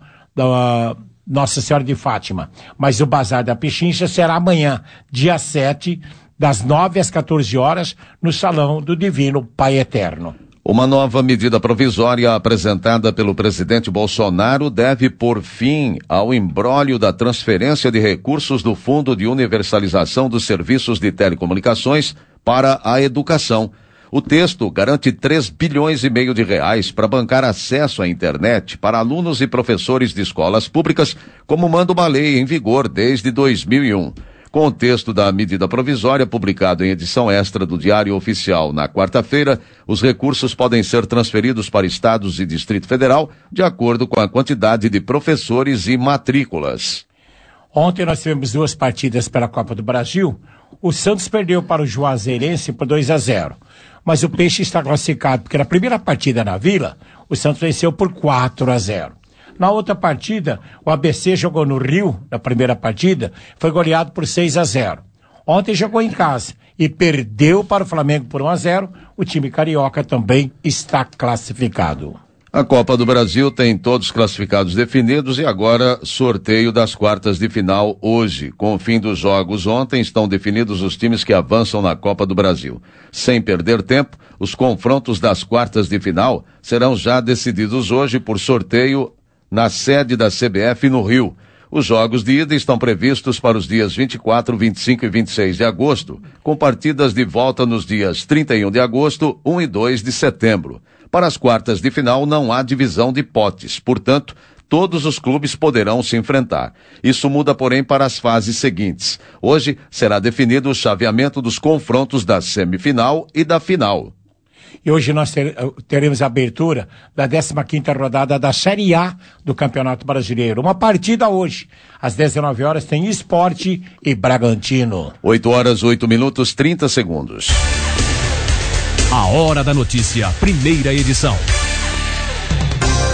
da Nossa Senhora de Fátima. Mas o Bazar da Pichincha será amanhã, dia sete, das nove às quatorze horas, no Salão do Divino Pai Eterno. Uma nova medida provisória apresentada pelo presidente Bolsonaro deve pôr fim ao imbróglio da transferência de recursos do Fundo de Universalização dos Serviços de Telecomunicações para a educação. O texto garante três bilhões e meio de reais para bancar acesso à internet para alunos e professores de escolas públicas, como manda uma lei em vigor desde dois mil e um. Com o texto da medida provisória, publicado em edição extra do Diário Oficial na quarta-feira, os recursos podem ser transferidos para estados e Distrito Federal, de acordo com a quantidade de professores e matrículas. Ontem nós tivemos duas partidas pela Copa do Brasil. O Santos perdeu para o Juazeirense por dois a zero. Mas o Peixe está classificado, porque na primeira partida na Vila, o Santos venceu por quatro a zero. Na outra partida, o A B C jogou no Rio, na primeira partida, foi goleado por seis a zero. Ontem jogou em casa e perdeu para o Flamengo por um a zero. O time carioca também está classificado. A Copa do Brasil tem todos classificados definidos e agora sorteio das quartas de final hoje. Com o fim dos jogos ontem, estão definidos os times que avançam na Copa do Brasil. Sem perder tempo, os confrontos das quartas de final serão já decididos hoje por sorteio na sede da C B F no Rio. Os jogos de ida estão previstos para os dias vinte e quatro, vinte e cinco e vinte e seis de agosto, com partidas de volta nos dias trinta e um de agosto, um e dois de setembro. Para as quartas de final não há divisão de potes, portanto, todos os clubes poderão se enfrentar. Isso muda, porém, para as fases seguintes. Hoje será definido o chaveamento dos confrontos da semifinal e da final. E hoje nós ter, teremos a abertura da décima quinta rodada da Série A do Campeonato Brasileiro. Uma partida hoje. Às dezenove horas tem Sport e Bragantino. oito horas, oito minutos, trinta segundos. A Hora da Notícia, primeira edição.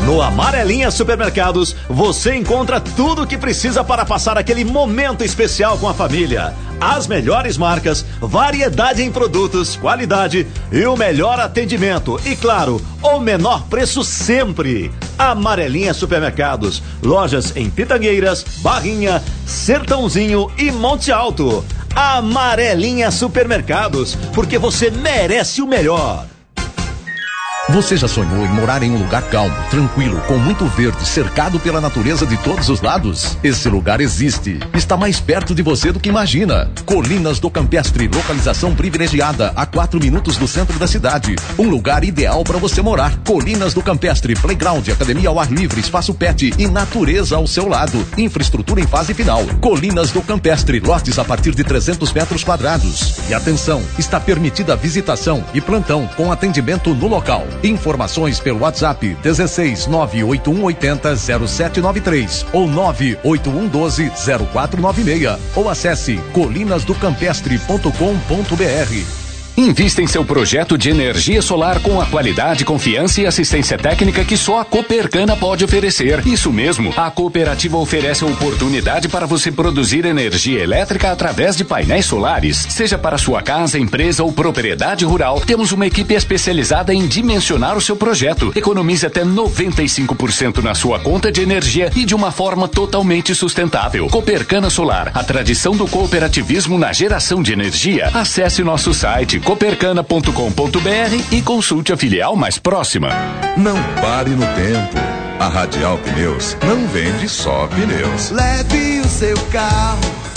No Amarelinha Supermercados, você encontra tudo o que precisa para passar aquele momento especial com a família. As melhores marcas, variedade em produtos, qualidade e o melhor atendimento. E claro, o menor preço sempre. Amarelinha Supermercados, lojas em Pitangueiras, Barrinha, Sertãozinho e Monte Alto. Amarelinha Supermercados, porque você merece o melhor. Você já sonhou em morar em um lugar calmo, tranquilo, com muito verde, cercado pela natureza de todos os lados? Esse lugar existe. Está mais perto de você do que imagina. Colinas do Campestre, localização privilegiada, a quatro minutos do centro da cidade. Um lugar ideal para você morar. Colinas do Campestre, playground, academia ao ar livre, espaço pet e natureza ao seu lado. Infraestrutura em fase final. Colinas do Campestre, lotes a partir de trezentos metros quadrados. E atenção, está permitida a visitação e plantão com atendimento no local. Informações pelo WhatsApp dezesseis nove oito um oito zero zero sete nove três ou nove oito um um dois zero quatro nove seis ou acesse colinas do campestre ponto com ponto br. Invista em seu projeto de energia solar com a qualidade, confiança e assistência técnica que só a Copercana pode oferecer. Isso mesmo, a cooperativa oferece a oportunidade para você produzir energia elétrica através de painéis solares. Seja para sua casa, empresa ou propriedade rural, temos uma equipe especializada em dimensionar o seu projeto. Economize até noventa e cinco por cento na sua conta de energia e de uma forma totalmente sustentável. Copercana Solar, a tradição do cooperativismo na geração de energia. Acesse nosso site copercana ponto com ponto br e consulte a filial mais próxima. Não pare no tempo. A Radial Pneus não vende só pneus. Leve o seu carro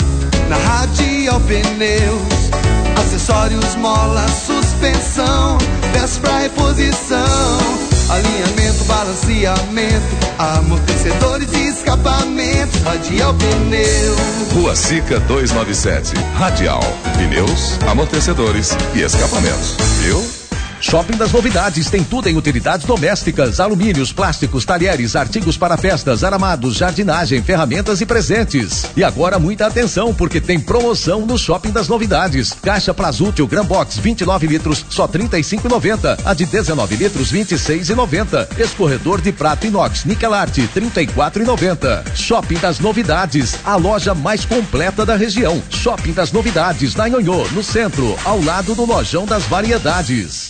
na Radial Pneus. Acessórios, mola, suspensão, peças pra reposição, alinhamento, balanceamento, amortecedores e escapamento. Radial Pneus. Rua Sica duzentos e noventa e sete. Radial. Pneus, amortecedores e escapamentos. Viu? Shopping das Novidades tem tudo em utilidades domésticas, alumínios, plásticos, talheres, artigos para festas, aramados, jardinagem, ferramentas e presentes. E agora muita atenção, porque tem promoção no Shopping das Novidades. Caixa Plasútil Gran Box vinte e nove litros, só trinta e cinco reais e noventa centavos. A de dezenove litros, vinte e seis reais e noventa centavos. Escorredor de prato inox Nikelart, trinta e quatro reais e noventa centavos. Shopping das Novidades, a loja mais completa da região. Shopping das Novidades, na Nhonhô, no centro, ao lado do Lojão das Variedades.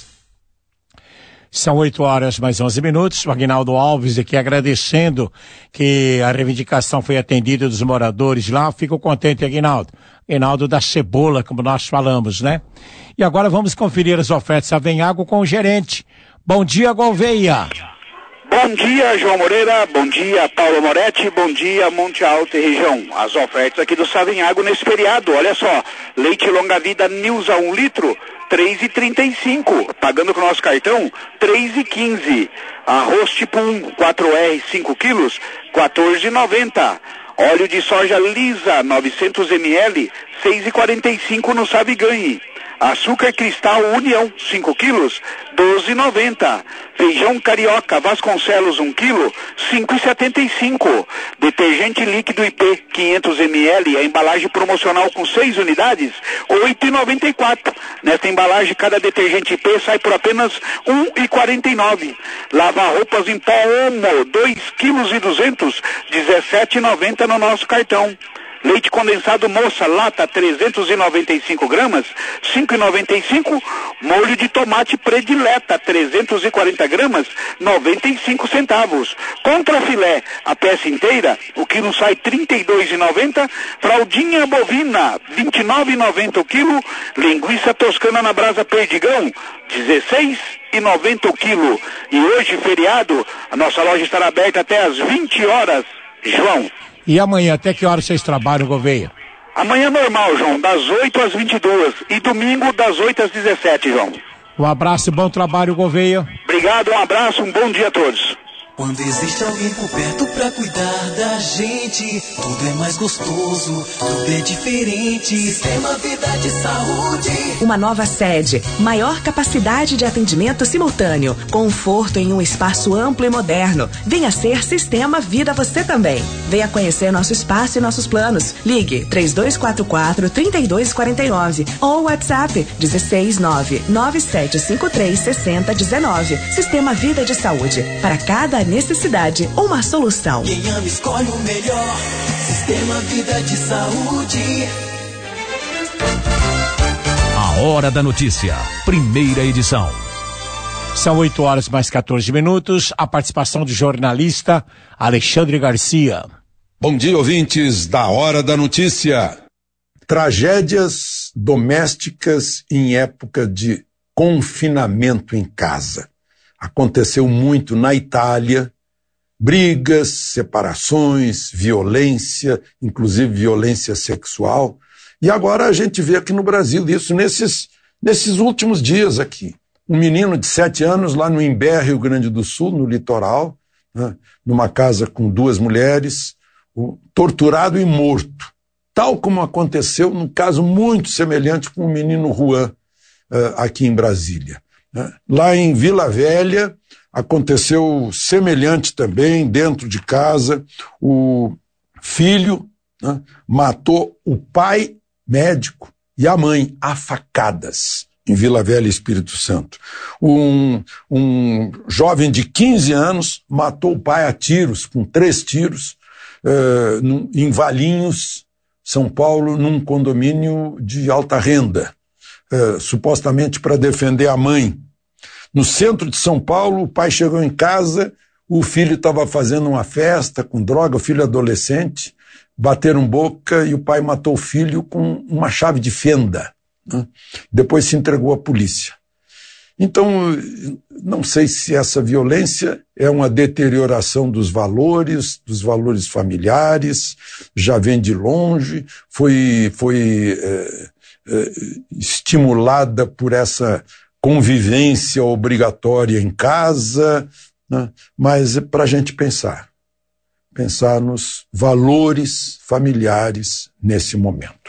São oito horas mais onze minutos. O Aguinaldo Alves aqui agradecendo que a reivindicação foi atendida dos moradores lá. Fico contente, Aguinaldo. Aguinaldo da Cebola, como nós falamos, né? E agora vamos conferir as ofertas Savenhago com o gerente. Bom dia, Gouveia. Bom dia, João Moreira. Bom dia, Paulo Moretti. Bom dia, Monte Alto e região. As ofertas aqui do Savenhago nesse feriado. Olha só, leite longa vida News a um litro, três reais e trinta e cinco centavos. Pagando com o nosso cartão, três reais e quinze centavos. Arroz tipo um, quatro R, cinco quilos, quatorze reais e noventa centavos. Óleo de soja lisa, novecentos mililitros, seis reais e quarenta e cinco centavos no Sabe Ganhe. Açúcar cristal União, cinco quilos, doze reais e noventa centavos. Feijão carioca Vasconcelos, um quilo, cinco reais e setenta e cinco centavos. Detergente líquido I P, quinhentos mililitros, a embalagem promocional com seis unidades, oito reais e noventa e quatro centavos. Nesta embalagem, cada detergente I P sai por apenas um real e quarenta e nove centavos. Lava roupas em pó Omo, dois quilos e duzentos, dezessete reais e noventa centavos no nosso cartão. Leite condensado Moça, lata, trezentos e noventa e cinco gramas, cinco reais e noventa e cinco centavos. Molho de tomate Predileta, trezentos e quarenta gramas, noventa e cinco centavos. Contra filé, a peça inteira, o quilo sai trinta e dois reais e noventa centavos. Fraldinha bovina, vinte e nove reais e noventa centavos o quilo. Linguiça toscana na brasa Perdigão, dezesseis reais e noventa centavos o quilo. E hoje, feriado, a nossa loja estará aberta até às vinte horas. João. E amanhã, até que horas vocês trabalham, Gouveia? Amanhã normal, João, das oito às vinte e duas. E domingo, das oito às dezessete, João. Um abraço e bom trabalho, Gouveia. Obrigado, um abraço, um bom dia a todos. Quando existe alguém por perto pra cuidar da gente, tudo é mais gostoso, tudo é diferente. Sistema Vida de Saúde. Uma nova sede, maior capacidade de atendimento simultâneo, conforto em um espaço amplo e moderno. Venha ser Sistema Vida você também. Venha conhecer nosso espaço e nossos planos. Ligue três dois quatro quatro, três dois quatro nove ou WhatsApp dezesseis nove nove sete cinco três seis zero um nove. Sistema Vida de Saúde. Para cada necessidade, uma solução. Quem ama escolhe o melhor. Sistema Vida de Saúde. A Hora da Notícia, primeira edição. São oito horas mais quatorze minutos. A participação do jornalista Alexandre Garcia. Bom dia, ouvintes da Hora da Notícia. Tragédias domésticas em época de confinamento em casa. Aconteceu muito na Itália. Brigas, separações, violência, inclusive violência sexual. E agora a gente vê aqui no Brasil isso nesses, nesses últimos dias aqui. Um menino de sete anos lá no Imbé, Rio Grande do Sul, no litoral, né, numa casa com duas mulheres, o, torturado e morto. Tal como aconteceu num caso muito semelhante com o menino Juan, uh, aqui em Brasília. Né. Lá em Vila Velha, aconteceu semelhante também, dentro de casa, o filho, né, matou o pai médico e a mãe a facadas, em Vila Velha, Espírito Santo. Um, um jovem de quinze anos matou o pai a tiros, com três tiros, uh, num, em Valinhos, São Paulo, num condomínio de alta renda, uh, supostamente para defender a mãe. No centro de São Paulo, o pai chegou em casa, o filho estava fazendo uma festa com droga, o filho adolescente, bateram boca e o pai matou o filho com uma chave de fenda, né? Depois se entregou à polícia. Então, não sei se essa violência é uma deterioração dos valores, dos valores familiares, já vem de longe, foi, foi é, é, estimulada por essa convivência obrigatória em casa, né? Mas é para a gente pensar, pensar nos valores familiares nesse momento.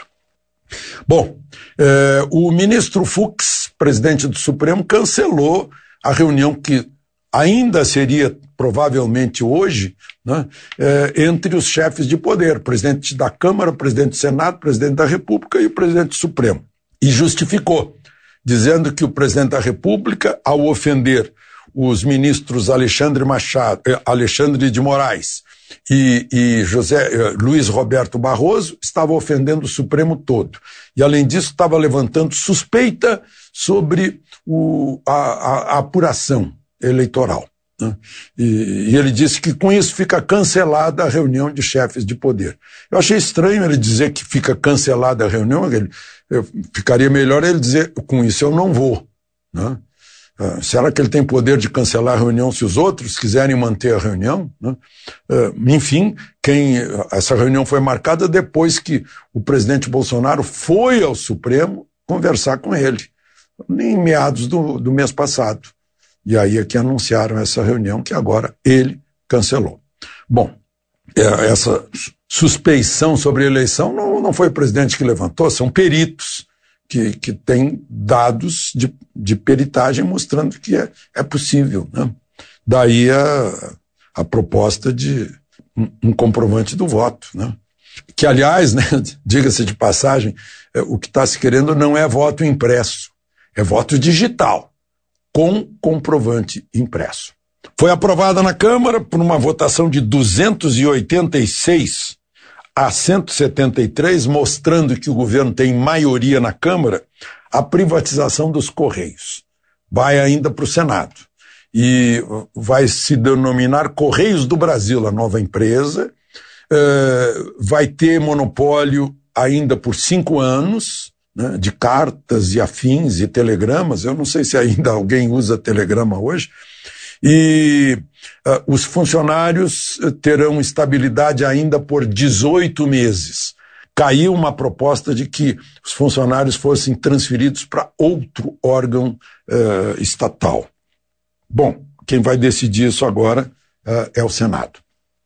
Bom, eh, o ministro Fux, presidente do Supremo, cancelou a reunião que ainda seria provavelmente hoje, né, eh, entre os chefes de poder, presidente da Câmara, presidente do Senado, presidente da República e o presidente do Supremo. E justificou, dizendo que o presidente da República, ao ofender os ministros Alexandre Machado, eh, Alexandre de Moraes e, e José eh, Luiz Roberto Barroso, estava ofendendo o Supremo todo. E, além disso, estava levantando suspeita sobre o, a, a, a apuração eleitoral. Né? E, e ele disse que com isso fica cancelada a reunião de chefes de poder. Eu achei estranho ele dizer que fica cancelada a reunião, ele, eu, ficaria melhor ele dizer, com isso eu não vou. Né? Uh, será que ele tem poder de cancelar a reunião se os outros quiserem manter a reunião? Né? Uh, enfim, quem, essa reunião foi marcada depois que o presidente Bolsonaro foi ao Supremo conversar com ele, em meados do, do mês passado. E aí é que anunciaram essa reunião que agora ele cancelou. Bom, essa suspeição sobre a eleição não, não foi o presidente que levantou, são peritos que, que têm dados de, de peritagem mostrando que é, é possível. Né? Daí a, a proposta de um, um comprovante do voto. Né? Que, aliás, né, diga-se de passagem, é, o que está se querendo não é voto impresso, é voto digital, com comprovante impresso. Foi aprovada na Câmara por uma votação de duzentos e oitenta e seis a cento e setenta e três, mostrando que o governo tem maioria na Câmara, a privatização dos Correios. Vai ainda para o Senado. E vai se denominar Correios do Brasil, a nova empresa. Uh, vai ter monopólio ainda por cinco anos, né, de cartas e afins e telegramas. Eu não sei se ainda alguém usa telegrama hoje. E uh, os funcionários terão estabilidade ainda por dezoito meses. Caiu uma proposta de que os funcionários fossem transferidos para outro órgão uh, estatal. Bom, quem vai decidir isso agora uh, é o Senado.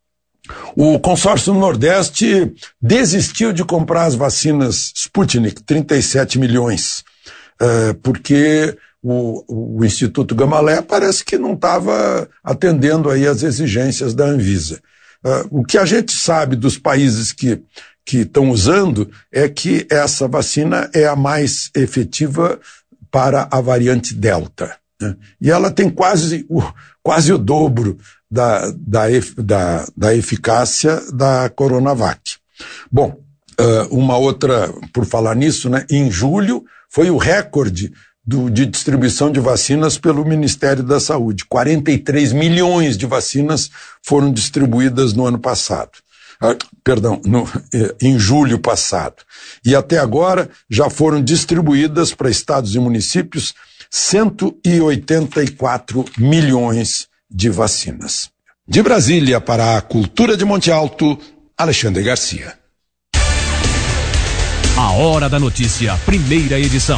O consórcio Nordeste desistiu de comprar as vacinas Sputnik, trinta e sete milhões, uh, porque O, o Instituto Gamaleya parece que não estava atendendo aí as exigências da Anvisa. Uh, o que a gente sabe dos países que que estão usando é que essa vacina é a mais efetiva para a variante Delta, né? E ela tem quase o, quase o dobro da, da, da, da eficácia da Coronavac. Bom, uma outra, por falar nisso, né, em julho foi o recorde do, de distribuição de vacinas pelo Ministério da Saúde. quarenta e três milhões de vacinas foram distribuídas no ano passado. Ah, perdão, no, em julho passado. E até agora já foram distribuídas para estados e municípios cento e oitenta e quatro milhões de vacinas. De Brasília para a Cultura de Monte Alto, Alexandre Garcia. A Hora da Notícia, primeira edição.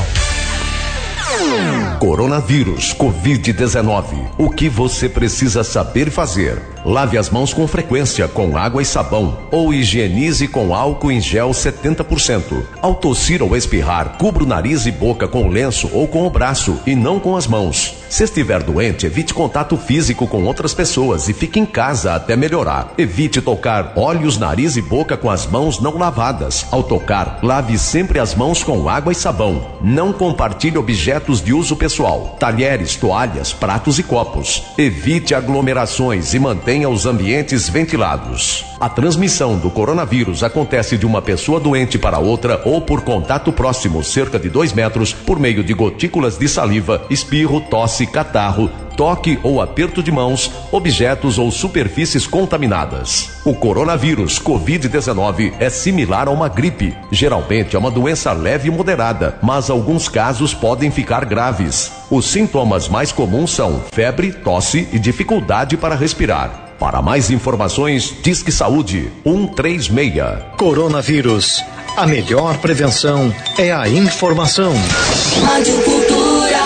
Coronavírus, covid dezenove. O que você precisa saber fazer? Lave as mãos com frequência com água e sabão ou higienize com álcool em gel setenta por cento. Ao tossir ou espirrar, cubra o nariz e boca com o lenço ou com o braço e não com as mãos. Se estiver doente, evite contato físico com outras pessoas e fique em casa até melhorar. Evite tocar olhos, nariz e boca com as mãos não lavadas. Ao tocar, lave sempre as mãos com água e sabão. Não compartilhe objetos de uso pessoal, talheres, toalhas, pratos e copos. Evite aglomerações e mantenha os ambientes ventilados. A transmissão do coronavírus acontece de uma pessoa doente para outra ou por contato próximo, cerca de dois metros, por meio de gotículas de saliva, espirro, tosse, catarro, toque ou aperto de mãos, objetos ou superfícies contaminadas. O coronavírus covid dezenove é similar a uma gripe. Geralmente é uma doença leve e moderada, mas alguns casos podem ficar graves. Os sintomas mais comuns são febre, tosse e dificuldade para respirar. Para mais informações, Disque Saúde um três seis. Coronavírus. A melhor prevenção é a informação. Rádio Cultura,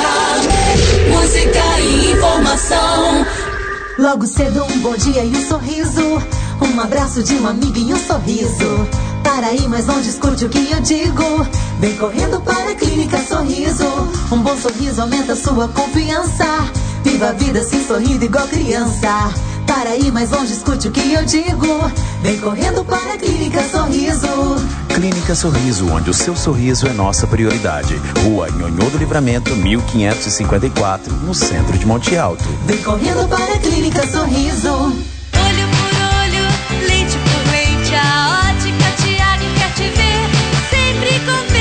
música e informação. Logo cedo um bom dia e um sorriso, um abraço de uma amiga e um sorriso. Para aí, mas não discute o que eu digo. Vem correndo para a Clínica Sorriso. Um bom sorriso aumenta sua confiança. Viva a vida assim sorrindo igual criança. Para aí, mas não discute o que eu digo. Vem correndo para a Clínica Sorriso. Clínica Sorriso, onde o seu sorriso é nossa prioridade. Rua Nhonhô do Livramento, mil quinhentos e cinquenta e quatro, no centro de Monte Alto. Vem correndo para a Clínica Sorriso. Olho por olho, leite por leite, a Ótica Tiago quer te ver sempre contente.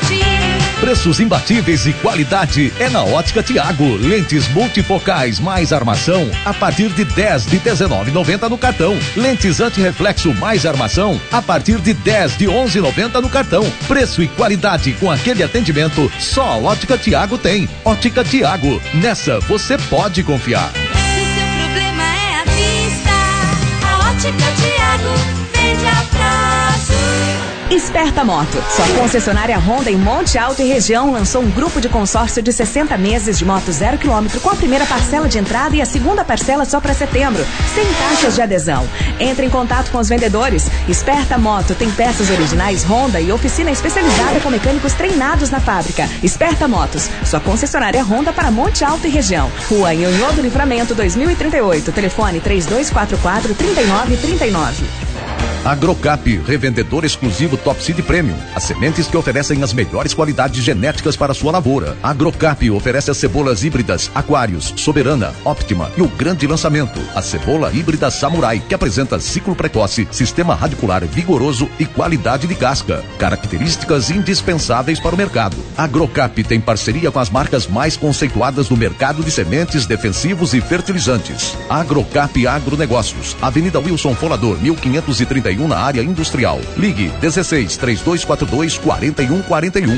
Preços imbatíveis e qualidade é na Ótica Tiago. Lentes multifocais mais armação a partir de dez de dezenove reais e noventa centavos no cartão. Lentes antirreflexo mais armação a partir de dez de onze reais e noventa centavos no cartão. Preço e qualidade com aquele atendimento só a Ótica Tiago tem. Ótica Tiago, nessa você pode confiar. Se o seu problema é a vista, a Ótica Tiago vende a prazo. Esperta Moto, sua concessionária Honda em Monte Alto e região, lançou um grupo de consórcio de sessenta meses de moto zero quilômetro com a primeira parcela de entrada e a segunda parcela só para setembro, sem taxas de adesão. Entre em contato com os vendedores. Esperta Moto tem peças originais Honda e oficina especializada com mecânicos treinados na fábrica. Esperta Motos, sua concessionária Honda para Monte Alto e região. Rua Nhonhô do Livramento dois mil e trinta e oito, telefone três dois quatro quatro, três nove três nove. Agrocap, revendedor exclusivo Top Seed Premium. As sementes que oferecem as melhores qualidades genéticas para sua lavoura. Agrocap oferece as cebolas híbridas Aquários, Soberana, Optima e o grande lançamento, a cebola híbrida Samurai, que apresenta ciclo precoce, sistema radicular vigoroso e qualidade de casca. Características indispensáveis para o mercado. Agrocap tem parceria com as marcas mais conceituadas do mercado de sementes, defensivos e fertilizantes. Agrocap Agronegócios, Avenida Wilson Folador, mil quinhentos e trinta e um, na área industrial. Ligue dezesseis, três dois quatro dois, quatro um quatro um.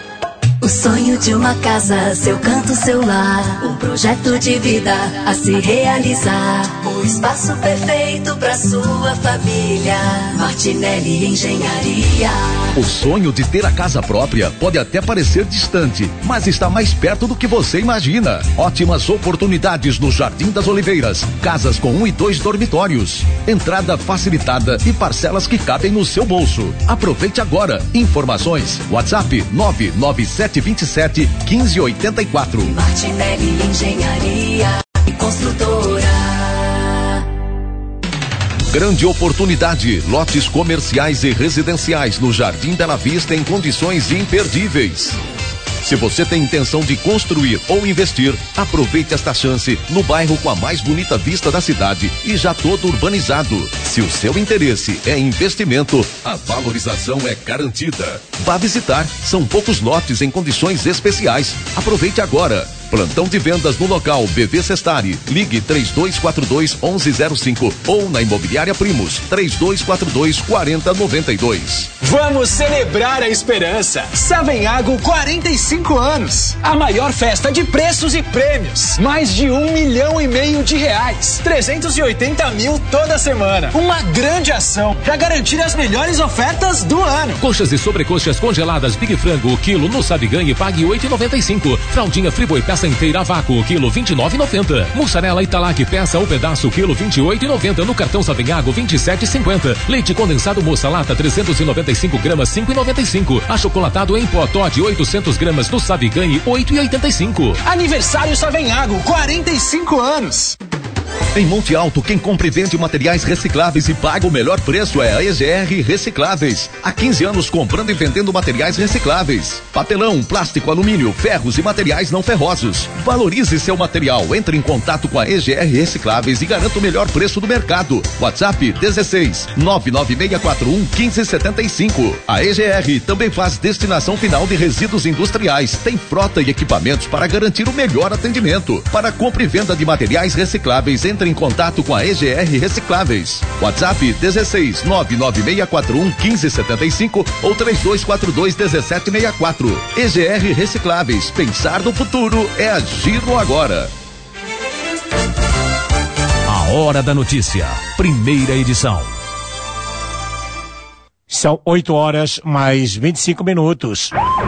O sonho de uma casa, seu canto, seu lar, um projeto de vida a se realizar. O espaço perfeito para sua família. Martinelli Engenharia. O sonho de ter a casa própria pode até parecer distante, mas está mais perto do que você imagina. Ótimas oportunidades no Jardim das Oliveiras. Casas com um e dois dormitórios. Entrada facilitada e parcelas que cabem no seu bolso. Aproveite agora. Informações: WhatsApp nove nove sete dois sete, um cinco oito quatro. Martinelli Engenharia e Construtora. Grande oportunidade, lotes comerciais e residenciais no Jardim Bela Vista em condições imperdíveis. Se você tem intenção de construir ou investir, aproveite esta chance no bairro com a mais bonita vista da cidade e já todo urbanizado. Se o seu interesse é investimento, a valorização é garantida. Vá visitar, são poucos lotes em condições especiais. Aproveite agora. Plantão de vendas no local B V Sestari. Ligue três dois quatro dois, onze zero cinco ou na Imobiliária Primos três dois quatro dois, quatro zero nove dois. Vamos celebrar a esperança. Savenhago, quarenta e cinco anos. A maior festa de preços e prêmios. Mais de um milhão e meio de reais. trezentos e oitenta mil toda semana. Uma grande ação para garantir as melhores ofertas do ano. Coxas e sobrecoxas congeladas Big Frango, o quilo no Sabe Ganhe, pague oito reais e noventa e cinco centavos. Fraldinha Friboi peça inteira a vácuo, quilo vinte e nove reais e noventa centavos. Mussarela Italac peça ou pedaço, quilo vinte e oito reais e noventa centavos. No cartão Savenhago, vinte e sete reais e cinquenta centavos. Leite condensado Moça Lata, trezentos e noventa e cinco gramas, cinco reais e noventa e cinco centavos. Achocolatado em pó Toddy, oitocentos gramas no Sabe Ganhe, oito reais e oitenta e cinco centavos. Aniversário Savenhago, quarenta e cinco anos. Em Monte Alto, quem compra e vende materiais recicláveis e paga o melhor preço é a E G R Recicláveis. Há quinze anos comprando e vendendo materiais recicláveis. Papelão, plástico, alumínio, ferros e materiais não ferrosos. Valorize seu material. Entre em contato com a E G R Recicláveis e garanta o melhor preço do mercado. WhatsApp dezesseis, nove nove seis quatro um, um cinco sete cinco. A E G R também faz destinação final de resíduos industriais. Tem frota e equipamentos para garantir o melhor atendimento. Para compra e venda de materiais recicláveis, entre em contato com a E G R Recicláveis. WhatsApp dezesseis, nove nove seis quatro um, um cinco sete cinco ou três dois quatro dois, um sete seis quatro. E G R Recicláveis. Pensar no futuro é agir no agora. A Hora da Notícia. Primeira edição. São oito horas mais vinte e cinco minutos.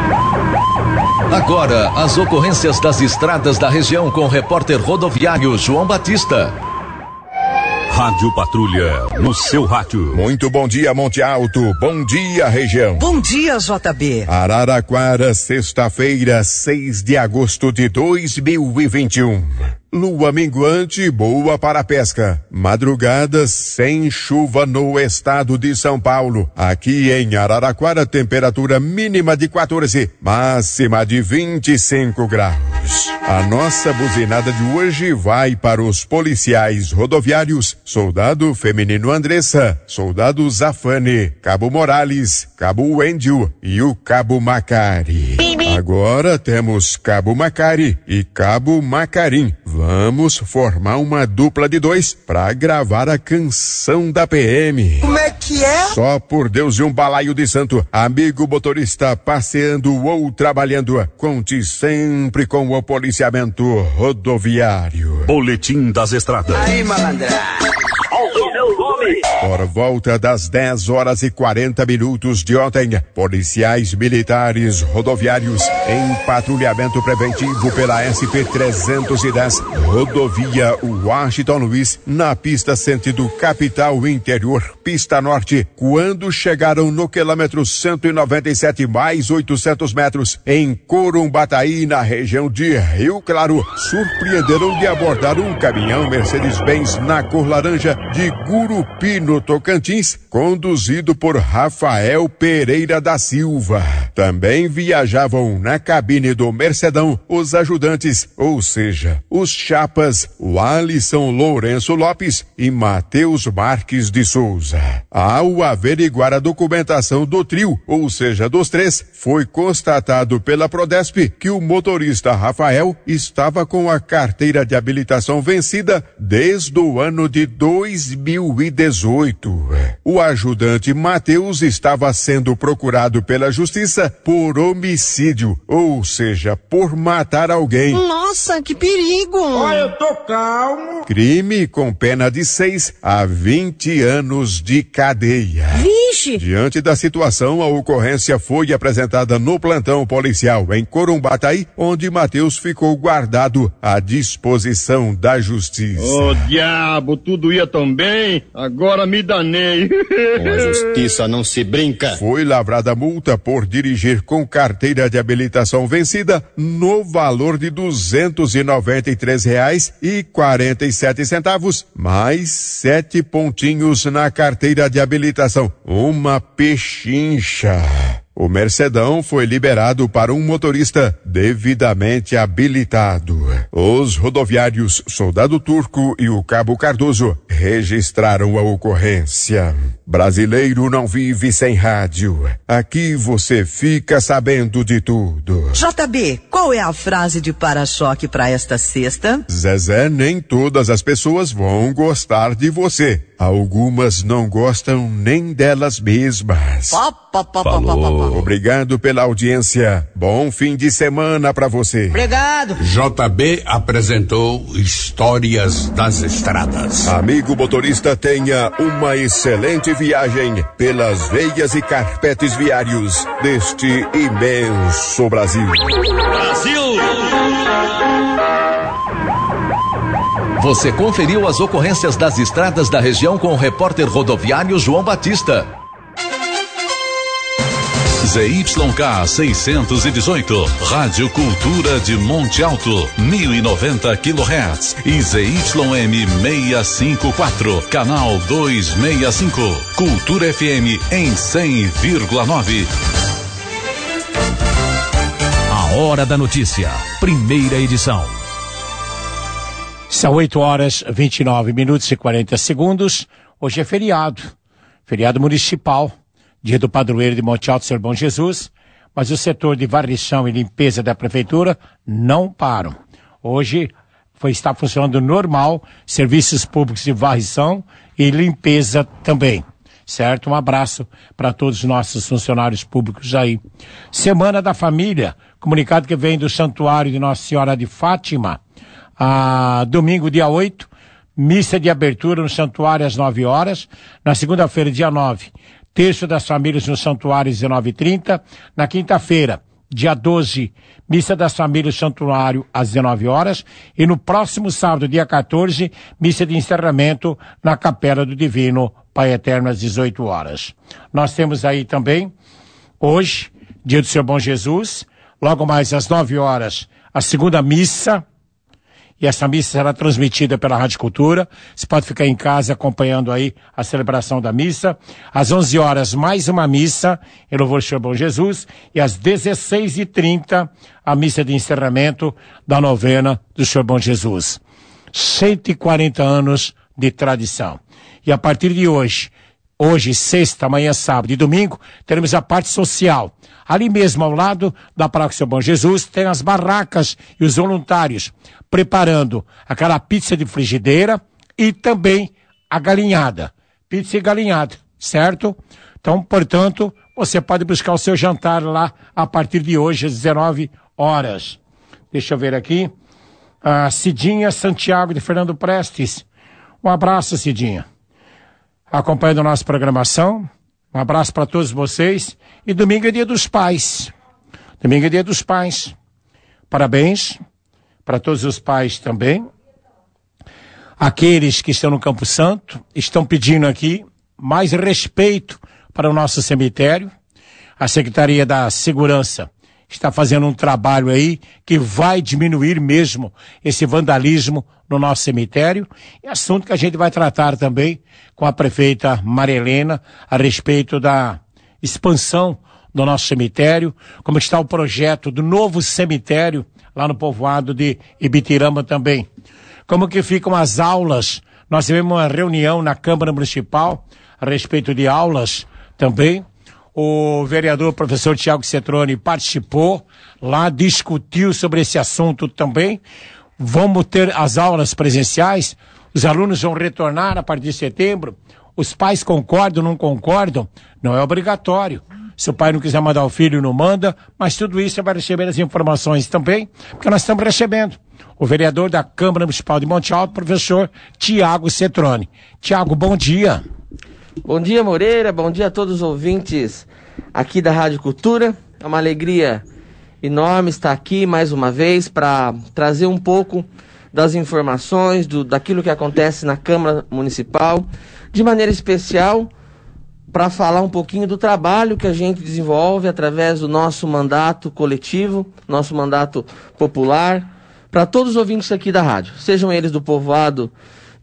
Agora, as ocorrências das estradas da região com o repórter rodoviário João Batista. Rádio Patrulha, no seu rádio. Muito bom dia, Monte Alto. Bom dia, região. Bom dia, J B. Araraquara, sexta-feira, seis de agosto de dois mil e vinte e um. Lua minguante, boa para a pesca. Madrugada sem chuva no estado de São Paulo. Aqui em Araraquara, temperatura mínima de quatorze, máxima de vinte e cinco graus. A nossa buzinada de hoje vai para os policiais rodoviários, Soldado Feminino Andressa, Soldado Zafane, Cabo Morales, Cabo Wendel e o Cabo Macari. Agora temos Cabo Macari e Cabo Macarim. Vamos formar uma dupla de dois para gravar a canção da P M. Como é que é? Só por Deus e um balaio de santo. Amigo motorista passeando ou trabalhando, conte sempre com o policiamento rodoviário. Boletim das Estradas. Aí, malandra. Por volta das dez horas e quarenta minutos de ontem, policiais militares rodoviários em patrulhamento preventivo pela S P trezentos e dez, rodovia Washington Luiz, na pista sentido capital interior, pista norte, quando chegaram no quilômetro cento e noventa e sete mais oitocentos metros, em Corumbataí, na região de Rio Claro, surpreenderam de abordar um caminhão Mercedes-Benz na cor laranja de Gurupi, no Tocantins, conduzido por Rafael Pereira da Silva. Também viajavam na cabine do Mercedão os ajudantes, ou seja, os chapas, o Alisson Lourenço Lopes e Matheus Marques de Souza. Ao averiguar a documentação do trio, ou seja, dos três, foi constatado pela Prodesp que o motorista Rafael estava com a carteira de habilitação vencida desde o ano de dois mil e dezoito. O ajudante Matheus estava sendo procurado pela justiça por homicídio, ou seja, por matar alguém. Nossa, que perigo! Olha, eu tô calmo. Crime com pena de seis a vinte anos de cadeia. Vixe! Diante da situação, a ocorrência foi apresentada no plantão policial em Corumbataí, onde Matheus ficou guardado à disposição da justiça. Ô, diabo, tudo ia tão bem, agora me danei. Com a justiça não se brinca. Foi lavrada multa por dirigir com carteira de habilitação vencida no valor de duzentos e noventa e três reais e quarenta e sete centavos, mais sete pontinhos na carteira de habilitação. Uma pechincha. O Mercedão foi liberado para um motorista devidamente habilitado. Os rodoviários Soldado Turco e o Cabo Cardoso registraram a ocorrência. Brasileiro não vive sem rádio. Aqui você fica sabendo de tudo. J B, qual é a frase de para-choque para esta sexta? Zezé, nem todas as pessoas vão gostar de você. Algumas não gostam nem delas mesmas. Pá, pá, pá, pá, pá, pá, pá. Obrigado pela audiência. Bom fim de semana pra você. Obrigado. J B apresentou Histórias das Estradas. Amigo motorista, tenha uma excelente viagem pelas veias e carpetes viários deste imenso Brasil. Brasil! Você conferiu as ocorrências das estradas da região com o repórter rodoviário João Batista. Z Y K seiscentos e dezoito, Rádio Cultura de Monte Alto, mil e noventa quilohertz e Z Y M seiscentos e cinquenta e quatro, canal duzentos e sessenta e cinco, Cultura F M em cem vírgula nove. A Hora da Notícia, primeira edição. São oito horas, vinte e nove minutos e quarenta segundos. Hoje é feriado, feriado municipal, dia do padroeiro de Monte Alto, Senhor Bom Jesus, mas o setor de varrição e limpeza da prefeitura não param. Hoje foi, está funcionando normal, serviços públicos de varrição e limpeza também, certo? Um abraço para todos os nossos funcionários públicos aí. Semana da Família, comunicado que vem do Santuário de Nossa Senhora de Fátima, a domingo, dia oito, missa de abertura no santuário às nove horas. Na segunda-feira, dia nove, terço das famílias no santuário às dezenove e trinta. Na quinta-feira, dia doze, missa das famílias no santuário às dezenove horas. E no próximo sábado, dia quatorze, missa de encerramento na Capela do Divino Pai Eterno às dezoito horas. Nós temos aí também, hoje, dia do Senhor Bom Jesus, logo mais às nove horas, a segunda missa. E essa missa será transmitida pela Rádio Cultura. Você pode ficar em casa acompanhando aí a celebração da missa. Às onze horas, mais uma missa em louvor ao Senhor Bom Jesus. E às dezesseis e trinta, a missa de encerramento da novena do Senhor Bom Jesus. cento e quarenta anos de tradição. E a partir de hoje, hoje, sexta, amanhã, sábado e domingo, teremos a parte social. Ali mesmo, ao lado da Paróquia Senhor Bom Jesus, tem as barracas e os voluntários preparando aquela pizza de frigideira e também a galinhada. Pizza e galinhada, certo? Então, portanto, você pode buscar o seu jantar lá a partir de hoje, às dezenove horas. Deixa eu ver aqui. A Cidinha Santiago de Fernando Prestes. Um abraço, Cidinha. Acompanhando a nossa programação. Um abraço para todos vocês. E domingo é dia dos pais. Domingo é dia dos pais. Parabéns para todos os pais também. Aqueles que estão no Campo Santo estão pedindo aqui mais respeito para o nosso cemitério. A Secretaria da Segurança está fazendo um trabalho aí que vai diminuir mesmo esse vandalismo no nosso cemitério. É assunto que a gente vai tratar também com a prefeita Maria Helena a respeito da expansão do nosso cemitério, como está o projeto do novo cemitério lá no povoado de Ibitirama também. Como que ficam as aulas? Nós tivemos uma reunião na Câmara Municipal a respeito de aulas também. O vereador professor Tiago Cetroni participou lá, discutiu sobre esse assunto também. Vamos ter as aulas presenciais, os alunos vão retornar a partir de setembro. Os pais concordam, não concordam? Não é obrigatório. Se o pai não quiser mandar o filho, não manda, mas tudo isso você vai receber as informações também, porque nós estamos recebendo. O vereador da Câmara Municipal de Monte Alto, professor Tiago Cetroni. Tiago, bom dia. Bom dia, Moreira, bom dia a todos os ouvintes aqui da Rádio Cultura. É uma alegria enorme estar aqui mais uma vez para trazer um pouco das informações, do, daquilo que acontece na Câmara Municipal, de maneira especial para falar um pouquinho do trabalho que a gente desenvolve através do nosso mandato coletivo, nosso mandato popular, para todos os ouvintes aqui da rádio, sejam eles do povoado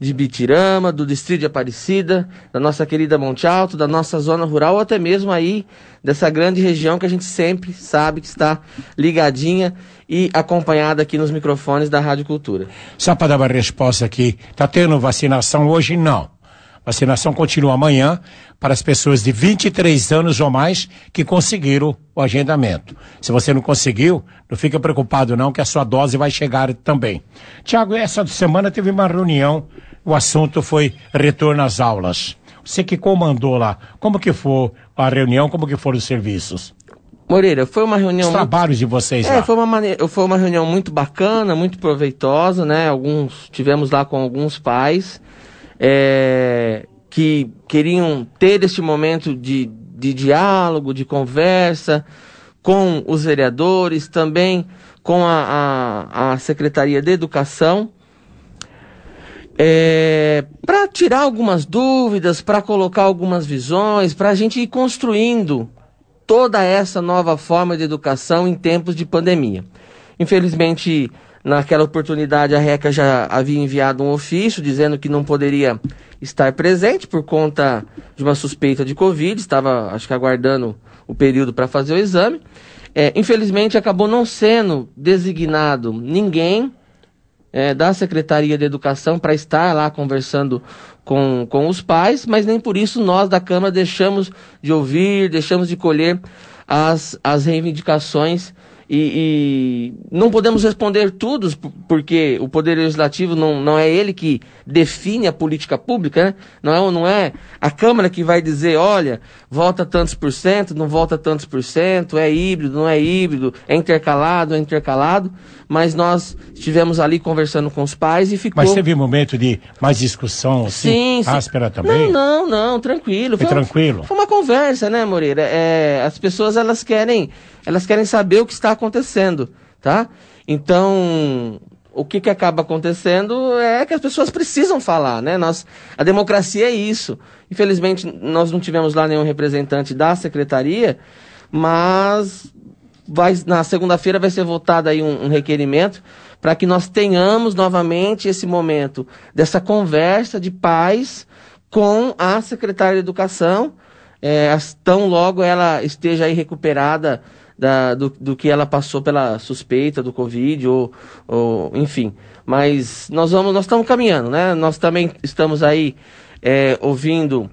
de Bitirama, do distrito de Aparecida, da nossa querida Monte Alto, da nossa zona rural, ou até mesmo aí dessa grande região que a gente sempre sabe que está ligadinha e acompanhada aqui nos microfones da Rádio Cultura. Só para dar uma resposta aqui, está tendo vacinação hoje? Não. Vacinação continua amanhã para as pessoas de vinte e três anos ou mais que conseguiram o agendamento. Se você não conseguiu, não fica preocupado não, que a sua dose vai chegar também. Tiago, essa semana teve uma reunião, o assunto foi retorno às aulas. Você que comandou lá, como que foi a reunião, como que foram os serviços? Moreira, foi uma reunião... Os trabalhos de vocês é, lá. Foi uma, mane... foi uma reunião muito bacana, muito proveitosa, né? Alguns, tivemos lá com alguns pais... É, que queriam ter este momento de, de diálogo, de conversa com os vereadores, também com a, a, a Secretaria de Educação, é, para tirar algumas dúvidas, para colocar algumas visões, para a gente ir construindo toda essa nova forma de educação em tempos de pandemia. Infelizmente, naquela oportunidade, a RECA já havia enviado um ofício dizendo que não poderia estar presente por conta de uma suspeita de Covid, estava, acho que, aguardando o período para fazer o exame. É, infelizmente, acabou não sendo designado ninguém é, da Secretaria de Educação para estar lá conversando com, com os pais, mas nem por isso nós da Câmara deixamos de ouvir, deixamos de colher as, as reivindicações. E, e não podemos responder tudo, porque o Poder Legislativo não, não é ele que define a política pública, né? Não é, não é a Câmara que vai dizer, olha, volta tantos por cento, não volta tantos por cento, é híbrido, não é híbrido, é intercalado, é intercalado, mas nós estivemos ali conversando com os pais e ficou... Mas teve um momento de mais discussão, assim, sim, sim. áspera também? Não, não, não, tranquilo. Foi, foi tranquilo? Uma, foi uma conversa, né, Moreira? É, as pessoas, elas querem... Elas querem saber o que está acontecendo, tá? Então, o que que acaba acontecendo é que as pessoas precisam falar, né? Nós, a democracia é isso. Infelizmente, nós não tivemos lá nenhum representante da secretaria, mas vai, na segunda-feira vai ser votado aí um, um requerimento para que nós tenhamos novamente esse momento dessa conversa de pais com a secretária de Educação, é, tão logo ela esteja aí recuperada Da, do, do que ela passou pela suspeita do Covid, ou, ou enfim. Mas nós vamos, nós estamos caminhando, né? Nós também estamos aí é, ouvindo,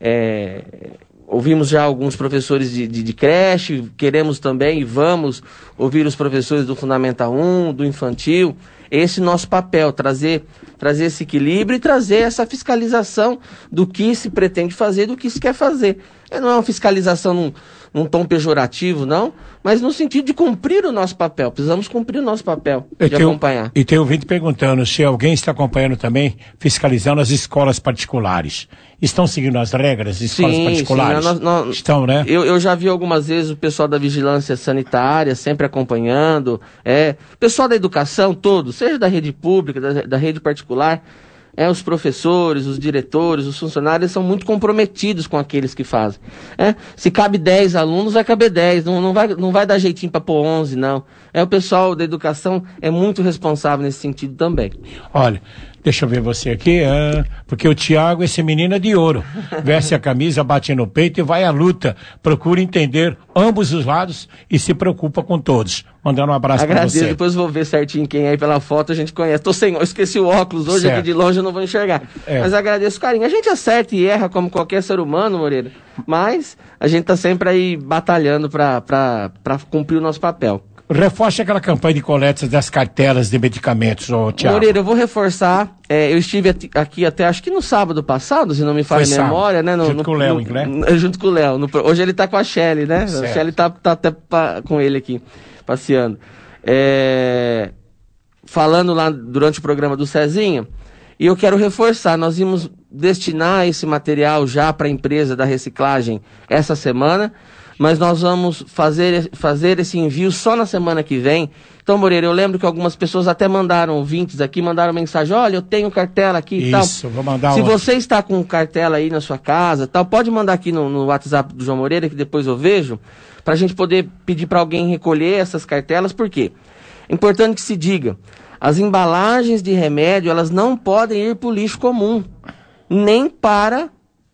é, ouvimos já alguns professores de, de, de creche, queremos também e vamos ouvir os professores do Fundamental um, do Infantil. Esse nosso papel, trazer, trazer esse equilíbrio e trazer essa fiscalização do que se pretende fazer, do que se quer fazer. Não é uma fiscalização num, num tom pejorativo, não, mas no sentido de cumprir o nosso papel. Precisamos cumprir o nosso papel, e de tem, acompanhar. E tem ouvinte perguntando se alguém está acompanhando também, fiscalizando as escolas particulares. Estão seguindo as regras de escolas sim, particulares? Sim, nós, nós, estão, né? Eu, eu já vi algumas vezes o pessoal da vigilância sanitária sempre acompanhando, é, o pessoal da educação todo, seja da rede pública, da, da rede particular, é, os professores, os diretores, os funcionários são muito comprometidos com aqueles que fazem. É, se cabe dez alunos, vai caber dez, não, não, vai, não vai dar jeitinho para pôr onze, não. É, o pessoal da educação é muito responsável nesse sentido também. Olha, deixa eu ver você aqui, ah, porque o Tiago, esse menino é de ouro. Veste a camisa, bate no peito e vai à luta. Procura entender ambos os lados e se preocupa com todos. Mandando um abraço para você. Agradeço, depois vou ver certinho quem é aí pela foto, a gente conhece. Tô sem, eu esqueci o óculos hoje, certo. Aqui de longe eu não vou enxergar. É. Mas agradeço o carinho. A gente acerta e erra como qualquer ser humano, Moreira, mas a gente tá sempre aí batalhando para cumprir o nosso papel. Reforce aquela campanha de coleta das cartelas de medicamentos, ô Tiago. Moreira, eu vou reforçar. É, eu estive aqui até, acho que no sábado passado, se não me falha a memória, né? No, junto no, com o Léo, né? Junto com o Léo. No, hoje ele tá com a Shelly, né? Certo. A Shelly tá, tá até pa, com ele aqui, passeando. É, falando lá durante o programa do Cezinha, e eu quero reforçar, nós íamos destinar esse material já para a empresa da reciclagem essa semana, mas nós vamos fazer, fazer esse envio só na semana que vem. Então, Moreira, eu lembro que algumas pessoas até mandaram ouvintes aqui, mandaram mensagem, olha, eu tenho cartela aqui e tal. Isso, vou mandar. Se uma... você está com cartela aí na sua casa, tal, pode mandar aqui no, no WhatsApp do João Moreira, que depois eu vejo, para a gente poder pedir para alguém recolher essas cartelas, por quê? É importante que se diga, As embalagens de remédio, elas não podem ir para o lixo comum, nem para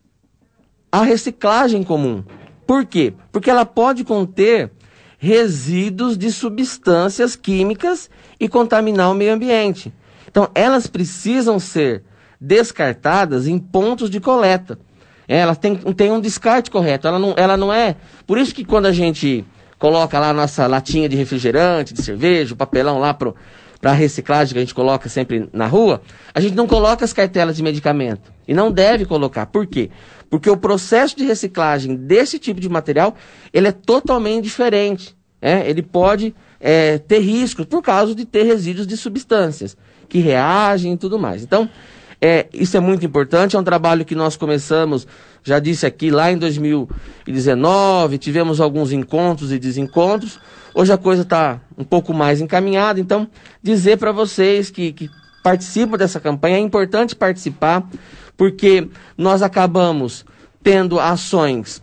a reciclagem comum. Por quê? Porque ela pode conter resíduos de substâncias químicas e contaminar o meio ambiente. Então, elas precisam ser descartadas em pontos de coleta. Ela tem, tem um descarte correto. Ela não, ela não é... Por isso que quando a gente coloca lá a nossa latinha de refrigerante, de cerveja, o papelão lá para a reciclagem que a gente coloca sempre na rua, a gente não coloca as cartelas de medicamento. E não deve colocar. Por quê? Porque o processo de reciclagem desse tipo de material, ele é totalmente diferente. É? Ele pode é, ter riscos por causa de ter resíduos de substâncias que reagem e tudo mais. Então, é, isso é muito importante. É um trabalho que nós começamos, já disse aqui, lá em dois mil e dezenove, tivemos alguns encontros e desencontros. Hoje a coisa está um pouco mais encaminhada. Então, dizer para vocês que, que participam dessa campanha, é importante participar, porque nós acabamos tendo ações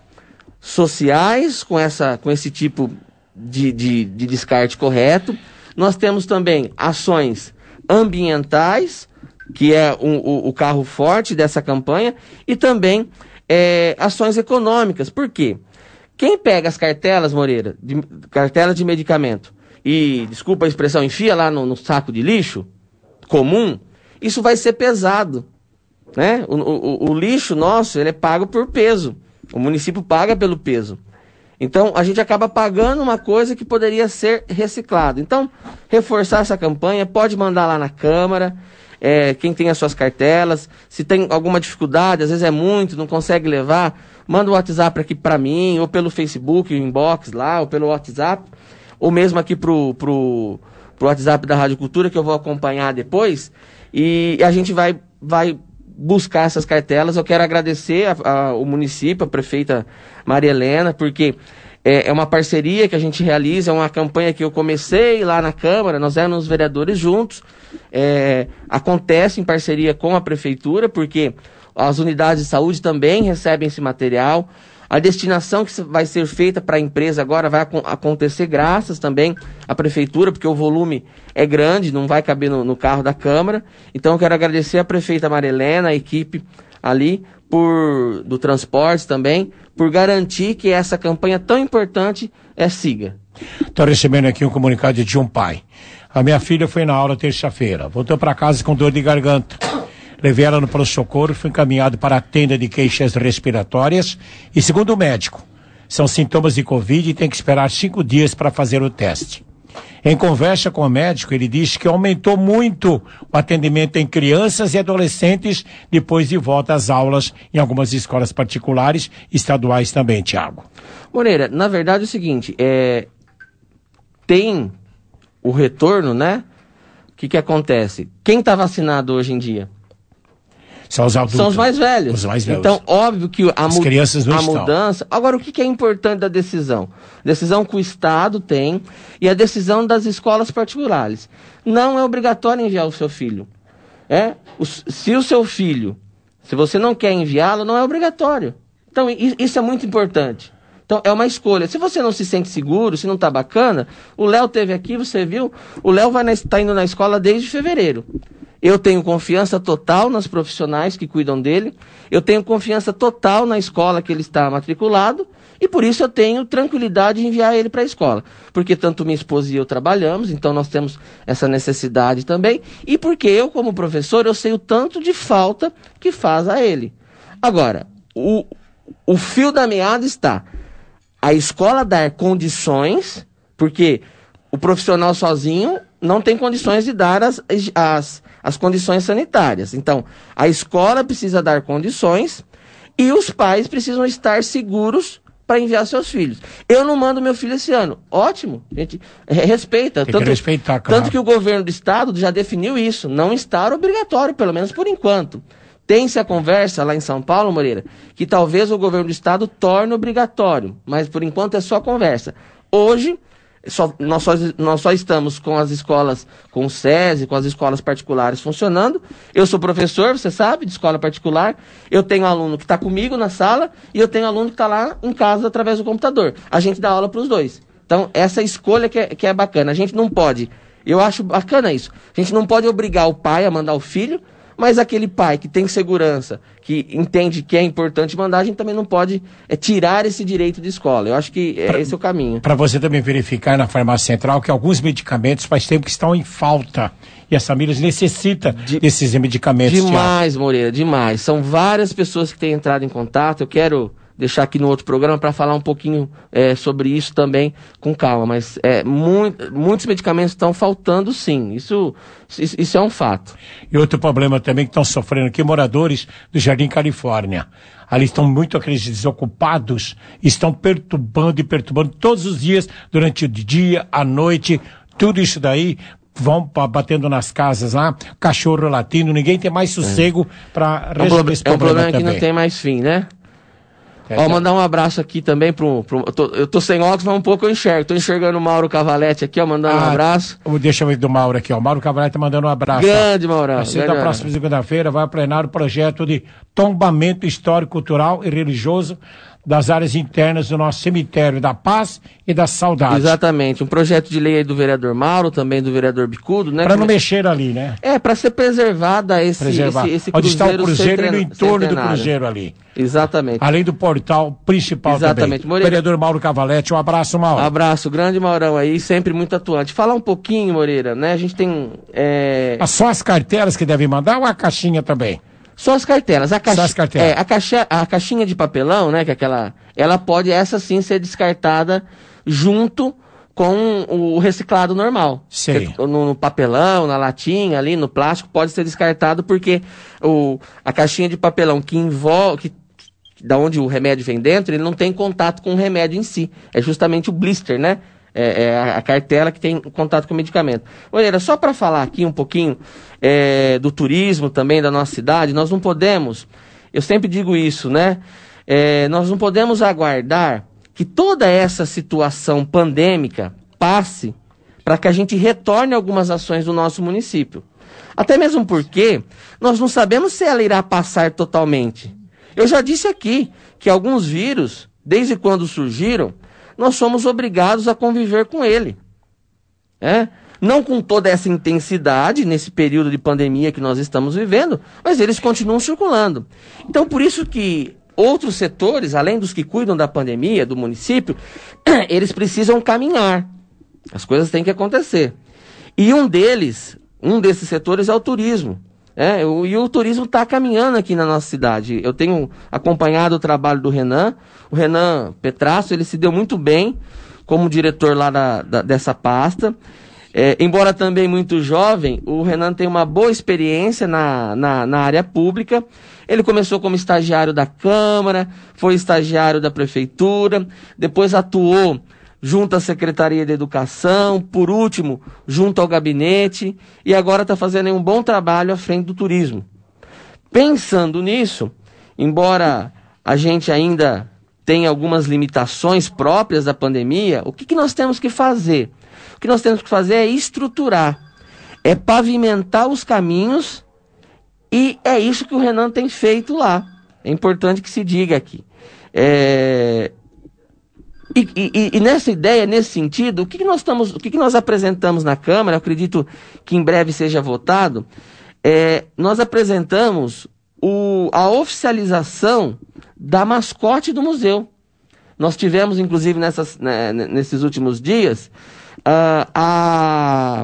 sociais com, essa, com esse tipo de, de, de descarte correto. Nós temos também ações ambientais, que é um, o, o carro forte dessa campanha, e também é, ações econômicas. Por quê? Quem pega as cartelas, Moreira, de, cartelas de medicamento, e, desculpa a expressão, enfia lá no, no saco de lixo comum, isso vai ser pesado. Né? O, o, o lixo nosso, ele é pago por peso. O município paga pelo peso. Então, a gente acaba pagando uma coisa que poderia ser reciclada. Então, reforçar essa campanha, pode mandar lá na Câmara, é, quem tem as suas cartelas. Se tem alguma dificuldade, às vezes é muito, não consegue levar, manda o WhatsApp aqui para mim, ou pelo Facebook, o inbox lá, ou pelo WhatsApp, ou mesmo aqui pro, pro, pro WhatsApp da Rádio Cultura, que eu vou acompanhar depois, e a gente vai, vai buscar essas cartelas. Eu quero agradecer ao município, a prefeita Maria Helena, porque é, é uma parceria que a gente realiza, é uma campanha que eu comecei lá na Câmara, nós éramos vereadores juntos, é, acontece em parceria com a prefeitura, porque as unidades de saúde também recebem esse material. A destinação que vai ser feita para a empresa agora vai ac- acontecer graças também à prefeitura, porque o volume é grande, não vai caber no, no carro da Câmara. Então eu quero agradecer a prefeita Maria Helena, a equipe ali por, do transporte também, por garantir que essa campanha tão importante é siga. Estou recebendo aqui um comunicado de um pai. A minha filha foi na aula terça-feira, voltou para casa com dor de garganta. Levei ela no pronto-socorro, foi encaminhado para a tenda de queixas respiratórias e, segundo o médico, são sintomas de Covid e tem que esperar cinco dias para fazer o teste. Em conversa com o médico, ele disse que aumentou muito o atendimento em crianças e adolescentes depois de volta às aulas em algumas escolas particulares, estaduais também, Tiago. Moreira, na verdade é o seguinte, é... tem o retorno, né? O que que acontece? Quem está vacinado hoje em dia? São os adultos. São os mais velhos. Os mais velhos. Então, óbvio que a, As mu- crianças não a estão. mudança... Agora, o que, que é importante da decisão? Decisão que o Estado tem e a decisão das escolas particulares. Não é obrigatório enviar o seu filho. É? O, se o seu filho, se você não quer enviá-lo, não é obrigatório. Então, i- isso é muito importante. Então, é uma escolha. Se você não se sente seguro, se não está bacana, o Léo teve aqui, você viu? O Léo vai está indo na escola desde fevereiro. Eu tenho confiança total nas profissionais que cuidam dele, eu tenho confiança total na escola que ele está matriculado, e por isso eu tenho tranquilidade de enviar ele para a escola. Porque tanto minha esposa e eu trabalhamos, então nós temos essa necessidade também, e porque eu, como professor, eu sei o tanto de falta que faz a ele. Agora, o, o fio da meada está a escola dar condições, porque o profissional sozinho não tem condições de dar as, as, as condições sanitárias. Então, a escola precisa dar condições e os pais precisam estar seguros para enviar seus filhos. Eu não mando meu filho esse ano. Ótimo, gente, respeita. Tem Tanto, que respeitar, claro. tanto que o governo do estado já definiu isso, não está obrigatório, pelo menos por enquanto. Tem-se a conversa lá em São Paulo, Moreira, que talvez o governo do estado torne obrigatório, mas por enquanto é só conversa. Hoje, Só, nós, só, nós só estamos com as escolas, com o SESI, com as escolas particulares funcionando. Eu sou professor, você sabe, de escola particular. Eu tenho aluno que está comigo na sala e eu tenho aluno que está lá em casa através do computador. A gente dá aula para os dois. Então, essa escolha que é, que é bacana. A gente não pode Eu acho bacana isso. A gente não pode obrigar o pai a mandar o filho, mas aquele pai que tem segurança, que entende que é importante mandar, a gente também não pode é, tirar esse direito de escola. Eu acho que é, pra, esse é o caminho. Para você também verificar na farmácia central que alguns medicamentos faz tempo que estão em falta. E as famílias necessitam de, desses medicamentos. Demais, Thiago. Moreira, demais. São várias pessoas que têm entrado em contato. Eu quero deixar aqui no outro programa para falar um pouquinho é, sobre isso também com calma, mas é, muito, muitos medicamentos estão faltando sim, isso, isso, isso é um fato. E outro problema também que estão sofrendo aqui, moradores do Jardim Califórnia, ali estão muito aqueles desocupados, estão perturbando e perturbando todos os dias, durante o dia, a noite, tudo isso daí, vão batendo nas casas lá, cachorro latindo, ninguém tem mais sossego é. para resolver esse é um problema problema também. Que não tem mais fim, né? É, Ó, mandar um abraço aqui também pro... pro eu, tô, eu tô sem óculos, mas um pouco eu enxergo. Tô enxergando o Mauro Cavalete aqui, ó, mandando ah, um abraço. Deixa eu ver do Mauro aqui, ó. O Mauro Cavalete tá mandando um abraço. Grande, Maurão. Vai ser da próxima segunda-feira, vai plenar o projeto de tombamento histórico, cultural e religioso das áreas internas do nosso cemitério da Paz e da Saudade. Exatamente. Um projeto de lei aí do vereador Mauro, também do vereador Bicudo, né? Para não mexer ali, né? É, para ser preservada esse, Preservar. esse, esse Onde está o cruzeiro centena... e no entorno do cruzeiro ali. Exatamente. Além do portal principal. Exatamente. Também. Moreira... Vereador Mauro Cavalete, um abraço, Mauro. Um abraço, grande Maurão aí, sempre muito atuante. Falar um pouquinho, Moreira, né? A gente tem... É... Só as carteiras que devem mandar ou a caixinha também? Só as cartelas. A, caixa, Só as cartelas. É, a, caixa, a caixinha de papelão, né, que é aquela, ela pode, essa sim, ser descartada junto com o reciclado normal. Sei. No, no papelão, na latinha, ali, no plástico, pode ser descartado porque o, a caixinha de papelão que envolve, que, da onde o remédio vem dentro, ele não tem contato com o remédio em si. É justamente o blister, né? É, é a, a cartela que tem contato com o medicamento. Moreira, só para falar aqui um pouquinho é, do turismo também da nossa cidade, nós não podemos, eu sempre digo isso, né? É, nós não podemos aguardar que toda essa situação pandêmica passe para que a gente retorne algumas ações do nosso município. Até mesmo porque nós não sabemos se ela irá passar totalmente. Eu já disse aqui que alguns vírus, desde quando surgiram, nós somos obrigados a conviver com ele. É? Não com toda essa intensidade nesse período de pandemia que nós estamos vivendo, mas eles continuam circulando. Então, por isso que outros setores, além dos que cuidam da pandemia, do município, eles precisam caminhar. As coisas têm que acontecer. E um deles, um desses setores é o turismo. É, o, e o turismo está caminhando aqui na nossa cidade. Eu tenho acompanhado o trabalho do Renan. O Renan Petrasso, ele se deu muito bem como diretor lá da, da, dessa pasta. É, embora também muito jovem, o Renan tem uma boa experiência na, na, na área pública. Ele começou como estagiário da Câmara, foi estagiário da Prefeitura, depois atuou junto à Secretaria de Educação, por último, junto ao gabinete, e agora está fazendo um bom trabalho à frente do turismo. Pensando nisso, embora a gente ainda tenha algumas limitações próprias da pandemia, o que, que nós temos que fazer? O que nós temos que fazer é estruturar, é pavimentar os caminhos, e é isso que o Renan tem feito lá. É importante que se diga aqui. É... E, e, e nessa ideia, nesse sentido, o que, que nós estamos, o que, que nós apresentamos na Câmara, eu acredito que em breve seja votado, é, nós apresentamos o, a oficialização da mascote do museu. Nós tivemos, inclusive, nessas, né, nesses últimos dias, a, a,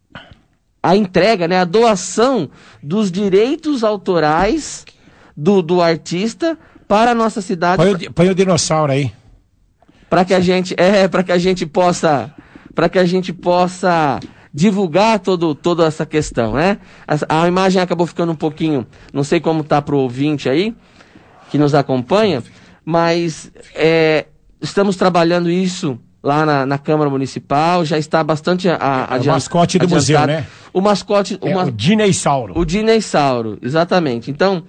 a entrega, né, a doação dos direitos autorais do, do artista para a nossa cidade. Põe o, põe o dinossauro aí. Para que a gente é para que a gente possa para que a gente possa divulgar todo, toda essa questão, né? A, a imagem acabou ficando um pouquinho, não sei como tá para o ouvinte aí que nos acompanha, mas é, estamos trabalhando isso lá na, na Câmara Municipal, já está bastante a, a, é o mascote do museu, né? O mascote, o, é, ma... o Dinossauro. O Dinossauro, exatamente. Então,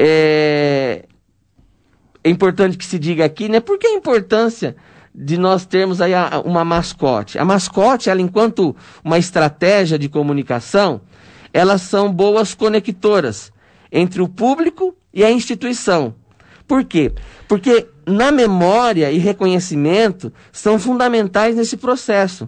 é É importante que se diga aqui, né? Por que a importância de nós termos aí a, uma mascote? A mascote, ela enquanto uma estratégia de comunicação, elas são boas conectoras entre o público e a instituição. Por quê? Porque na memória e reconhecimento são fundamentais nesse processo.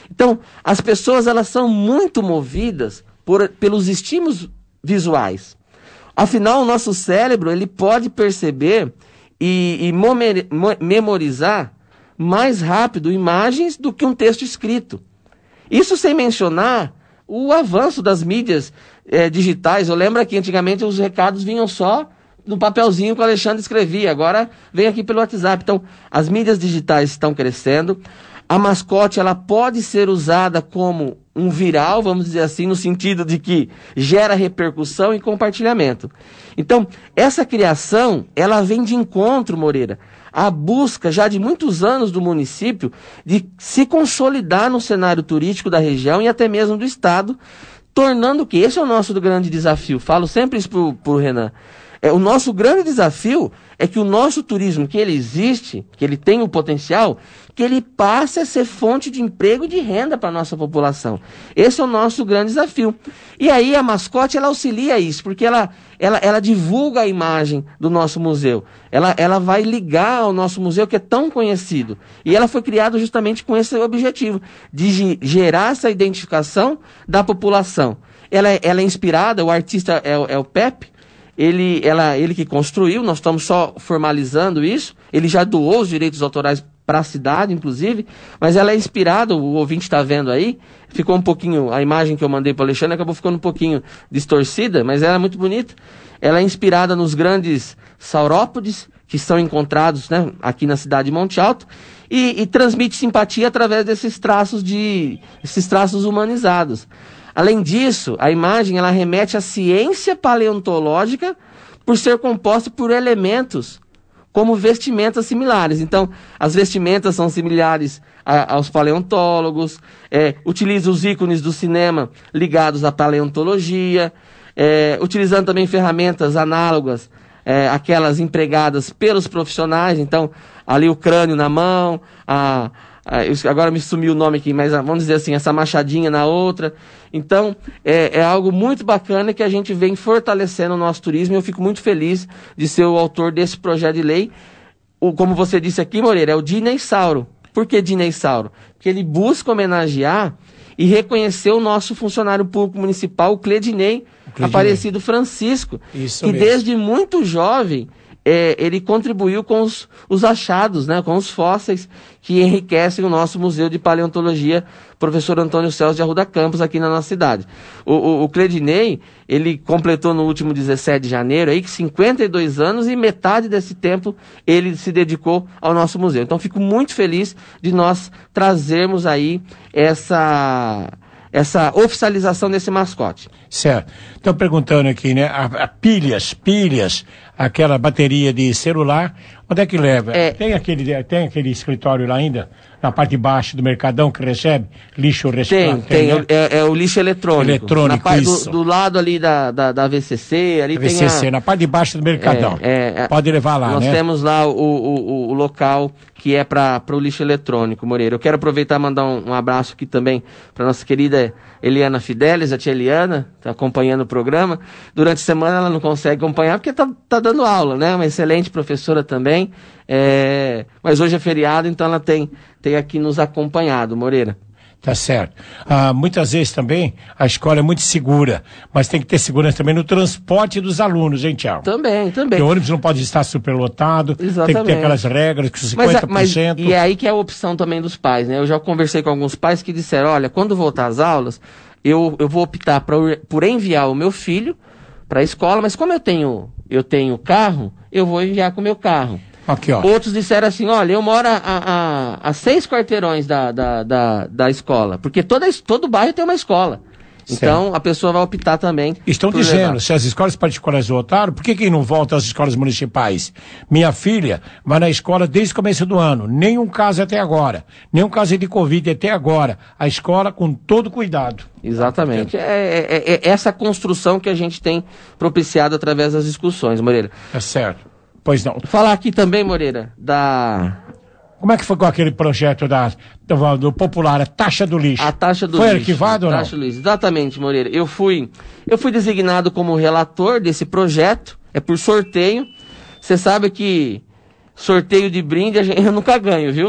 Então, as pessoas elas são muito movidas por, pelos estímulos visuais. Afinal, o nosso cérebro ele pode perceber e, e momer, mo, memorizar mais rápido imagens do que um texto escrito. Isso sem mencionar o avanço das mídias eh, digitais. Eu lembro que antigamente os recados vinham só no papelzinho que o Alexandre escrevia, agora vem aqui pelo WhatsApp. Então, as mídias digitais estão crescendo. A mascote ela pode ser usada como um viral, vamos dizer assim, no sentido de que gera repercussão e compartilhamento. Então, essa criação, ela vem de encontro, Moreira, à busca já de muitos anos do município de se consolidar no cenário turístico da região e até mesmo do estado, tornando que esse é o nosso grande desafio. Falo sempre isso pro, pro Renan. É, o nosso grande desafio é que o nosso turismo, que ele existe, que ele tem o potencial, que ele passe a ser fonte de emprego e de renda para a nossa população. Esse é o nosso grande desafio. E aí a mascote, ela auxilia isso, porque ela, ela, ela divulga a imagem do nosso museu. Ela, ela vai ligar ao nosso museu que é tão conhecido. E ela foi criada justamente com esse objetivo, de gerar essa identificação da população. Ela, ela é inspirada, o artista é, é o Pepe, Ele, ela, ele que construiu, nós estamos só formalizando isso, ele já doou os direitos autorais para a cidade, inclusive, mas ela é inspirada, o ouvinte está vendo aí, ficou um pouquinho, a imagem que eu mandei para o Alexandre acabou ficando um pouquinho distorcida, mas ela é muito bonita. Ela é inspirada nos grandes saurópodes que são encontrados, né, aqui na cidade de Monte Alto, e, e transmite simpatia através desses traços, de, esses traços humanizados. Além disso, a imagem ela remete à ciência paleontológica por ser composta por elementos como vestimentas similares. Então, as vestimentas são similares a, aos paleontólogos, é, utiliza os ícones do cinema ligados à paleontologia, é, utilizando também ferramentas análogas é, àquelas empregadas pelos profissionais. Então, ali o crânio na mão, a... agora me sumiu o nome aqui, mas vamos dizer assim, essa machadinha na outra. Então, é, é algo muito bacana que a gente vem fortalecendo o nosso turismo e eu fico muito feliz de ser o autor desse projeto de lei. O, como você disse aqui, Moreira, é o Dinossauro. Por que Dinossauro? Porque ele busca homenagear e reconhecer o nosso funcionário público municipal, o Cledinei, Aparecido Francisco, Isso que mesmo. Desde muito jovem... É, ele contribuiu com os, os achados, né, com os fósseis que enriquecem o nosso Museu de Paleontologia, professor Antônio Celso de Arruda Campos, aqui na nossa cidade. O, o, o Cledinei, ele completou no último dezessete de janeiro aí, cinquenta e dois anos e metade desse tempo ele se dedicou ao nosso museu. Então fico muito feliz de nós trazermos aí essa... essa oficialização desse mascote. Certo. Estão perguntando aqui, né? A, a pilhas, pilhas, aquela bateria de celular, onde é que leva? É, tem, aquele, tem aquele escritório lá ainda, na parte de baixo do Mercadão, que recebe lixo reciclado? Tem, tem. Né? É, é o lixo eletrônico. Eletrônico, na, isso. Do, do lado ali da, da, da V C C, ali V C C, tem V C C, na parte de baixo do Mercadão. É, é, Pode levar lá, nós né? Nós temos lá o, o, o local que é para o lixo eletrônico, Moreira. Eu quero aproveitar e mandar um, um abraço aqui também para nossa querida Eliana Fidelis, a tia Eliana, está acompanhando o programa. Durante a semana ela não consegue acompanhar porque está tá dando aula, né? Uma excelente professora também. É... Mas hoje é feriado, então ela tem, tem aqui nos acompanhado, Moreira. Tá certo. Ah, muitas vezes também a escola é muito segura, mas tem que ter segurança também no transporte dos alunos, hein, Tiago? Também, também. Porque o ônibus não pode estar superlotado, Exatamente. Tem que ter aquelas regras que cinquenta por cento... Mas, mas, e é aí que é a opção também dos pais, né? Eu já conversei com alguns pais que disseram, olha, quando voltar às aulas, eu, eu vou optar pra, por enviar o meu filho para a escola, mas como eu tenho, eu tenho carro, eu vou enviar com o meu carro. Aqui, ó. Outros disseram assim, olha, eu moro a, a, a seis quarteirões da, da, da, da escola, porque toda, todo bairro tem uma escola. Certo. Então, a pessoa vai optar também. Estão dizendo, levar. Se as escolas particulares voltaram, por que que não voltam às escolas municipais? Minha filha vai na escola desde o começo do ano, nenhum caso até agora, nenhum caso de Covid até agora. A escola com todo cuidado. Exatamente. É, é, é essa construção que a gente tem propiciado através das discussões, Moreira. É certo. Pois não. Falar aqui também, Moreira, da... Como é que foi com aquele projeto da, do, do popular, a taxa do lixo? A taxa do foi lixo. Foi arquivado ou não? Taxa do lixo, exatamente, Moreira. Eu fui, eu fui designado como relator desse projeto, é por sorteio. Você sabe que sorteio de brinde eu nunca ganho, viu?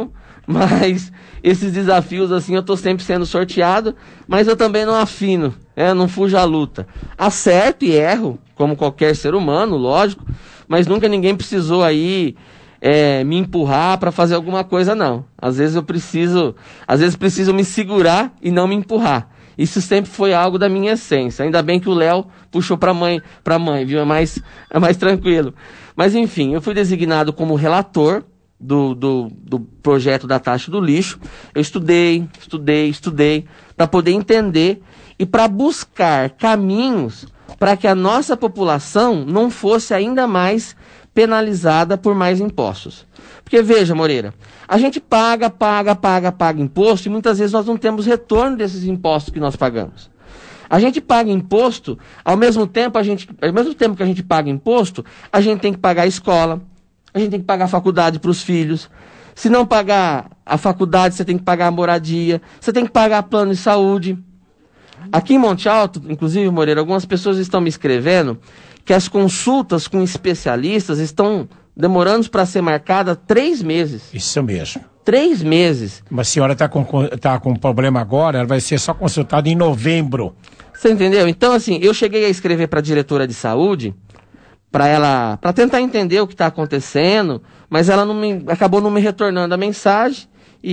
Mas esses desafios, assim, eu tô sempre sendo sorteado, mas eu também não afino, né? Não fujo à luta. Acerto e erro, como qualquer ser humano, lógico, mas nunca ninguém precisou aí é, me empurrar para fazer alguma coisa, não. Às vezes eu preciso, às vezes preciso me segurar e não me empurrar. Isso sempre foi algo da minha essência. Ainda bem que o Léo puxou para mãe, para mãe, viu? É mais, é mais tranquilo. Mas enfim, eu fui designado como relator Do, do, do projeto da taxa do lixo. Eu estudei, estudei, estudei para poder entender e para buscar caminhos para que a nossa população não fosse ainda mais penalizada por mais impostos. Porque veja, Moreira, a gente paga, paga, paga, paga imposto e muitas vezes nós não temos retorno desses impostos que nós pagamos. A gente paga imposto, ao mesmo tempo, a gente, ao mesmo tempo que a gente paga imposto, a gente tem que pagar a escola, a gente tem que pagar a faculdade para os filhos. Se não pagar a faculdade, você tem que pagar a moradia. Você tem que pagar plano de saúde. Aqui em Monte Alto, inclusive, Moreira, algumas pessoas estão me escrevendo que as consultas com especialistas estão demorando para ser marcadas três meses. Isso mesmo. Três meses. Uma senhora está com, tá com problema agora, ela vai ser só consultada em novembro. Você entendeu? Então, assim, eu cheguei a escrever para a diretora de saúde para ela, para tentar entender o que está acontecendo, mas ela não me, acabou não me retornando a mensagem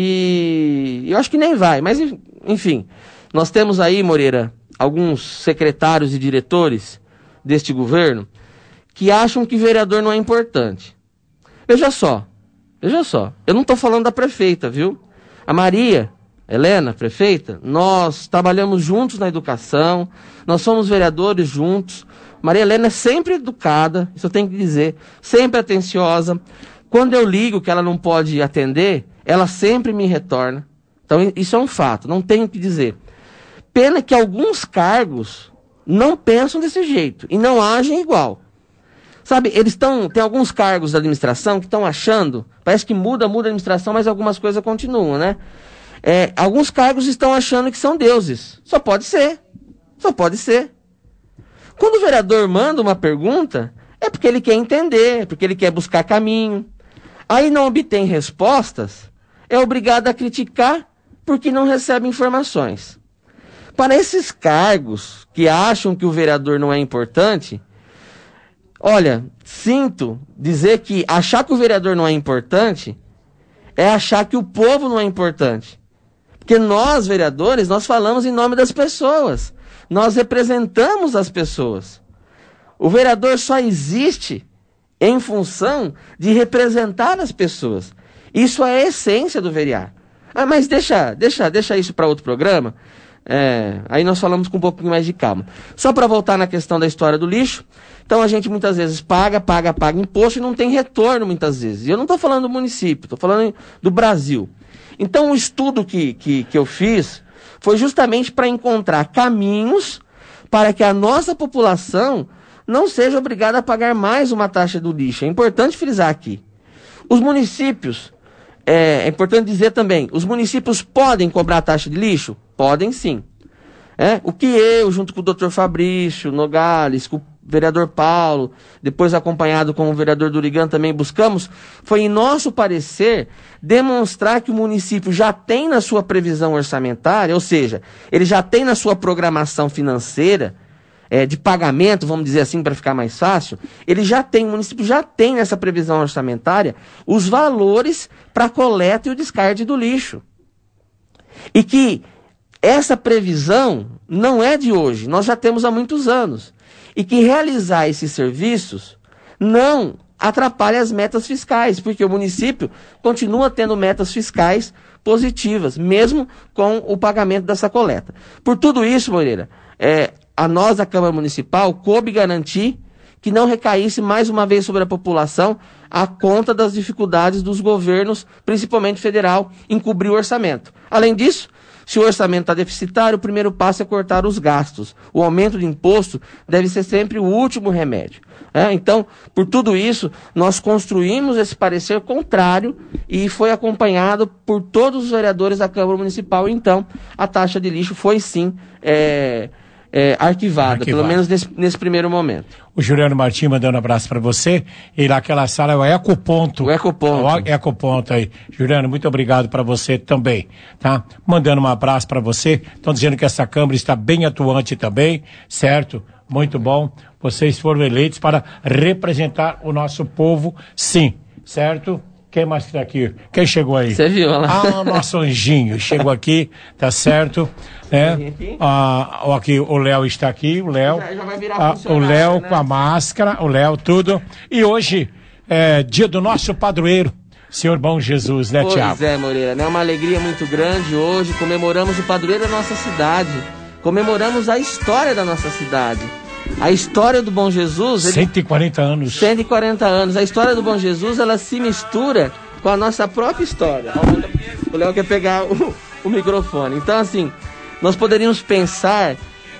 e eu acho que nem vai, mas enfim, nós temos aí, Moreira, alguns secretários e diretores deste governo que acham que vereador não é importante. Veja só, veja só, eu não estou falando da prefeita, viu? A Maria Helena, prefeita, nós trabalhamos juntos na educação, nós somos vereadores juntos. Maria Helena é sempre educada, isso eu tenho que dizer, sempre atenciosa. Quando eu ligo que ela não pode atender, ela sempre me retorna. Então isso é um fato, não tenho o que dizer. Pena que alguns cargos não pensam desse jeito e não agem igual. Sabe, eles estão, tem alguns cargos da administração que estão achando, parece que muda, muda a administração, mas algumas coisas continuam, né? É, alguns cargos estão achando que são deuses. Só pode ser, só pode ser. Quando o vereador manda uma pergunta, é porque ele quer entender, é porque ele quer buscar caminho. Aí não obtém respostas, é obrigado a criticar porque não recebe informações. Para esses cargos que acham que o vereador não é importante, olha, sinto dizer que achar que o vereador não é importante é achar que o povo não é importante. Porque nós, vereadores, nós falamos em nome das pessoas. Nós representamos as pessoas. O vereador só existe em função de representar as pessoas. Isso é a essência do verear. Ah, mas deixa, deixa, deixa isso para outro programa. É, aí nós falamos com um pouquinho mais de calma. Só para voltar na questão da história do lixo. Então a gente muitas vezes paga, paga, paga imposto e não tem retorno muitas vezes. E eu não estou falando do município, estou falando do Brasil. Então o estudo que, que, que eu fiz foi justamente para encontrar caminhos para que a nossa população não seja obrigada a pagar mais uma taxa do lixo. É importante frisar aqui. Os municípios, é, é importante dizer também, os municípios podem cobrar taxa de lixo? Podem sim. É, o que eu, junto com o doutor Fabrício Nogales, com o vereador Paulo, depois acompanhado com o vereador Durigan também buscamos, foi em nosso parecer demonstrar que o município já tem na sua previsão orçamentária, ou seja, ele já tem na sua programação financeira, é, de pagamento, vamos dizer assim, para ficar mais fácil, ele já tem, o município já tem nessa previsão orçamentária os valores para a coleta e o descarte do lixo. E que essa previsão não é de hoje, nós já temos há muitos anos. E que realizar esses serviços não atrapalha as metas fiscais, porque o município continua tendo metas fiscais positivas, mesmo com o pagamento dessa coleta. Por tudo isso, Moreira, é, a nós da Câmara Municipal coube garantir que não recaísse mais uma vez sobre a população a conta das dificuldades dos governos, principalmente federal, em cobrir o orçamento. Além disso, se o orçamento está deficitário, o primeiro passo é cortar os gastos. O aumento de imposto deve ser sempre o último remédio. É, então, por tudo isso, nós construímos esse parecer contrário e foi acompanhado por todos os vereadores da Câmara Municipal. Então, a taxa de lixo foi sim é, é, arquivada, Arquivado. pelo menos nesse, nesse primeiro momento. O Juliano Martins mandando um abraço para você. E naquela sala é o Ecoponto. O Ecoponto. O Ecoponto aí. Juliano, muito obrigado para você também, tá? Mandando um abraço para você. Estão dizendo que essa Câmara está bem atuante também, certo? Muito bom. Vocês foram eleitos para representar o nosso povo, sim, certo? Quem mais está aqui? Quem chegou aí? Você viu lá? Ah, o nosso anjinho chegou aqui, tá certo? Né? Ah, aqui, o Léo está aqui, o Léo. Já, já vai virar ah, o Léo, né? Com a máscara, o Léo, tudo. E hoje é dia do nosso padroeiro, Senhor Bom Jesus, né, pois Tiago? Pois é, Moreira, né? Uma alegria muito grande hoje. Comemoramos o padroeiro da nossa cidade. Comemoramos a história da nossa cidade. A história do Bom Jesus... Ele... cento e quarenta anos. cento e quarenta anos. A história do Bom Jesus, ela se mistura com a nossa própria história. O Léo quer pegar o, o microfone. Então, assim, nós poderíamos pensar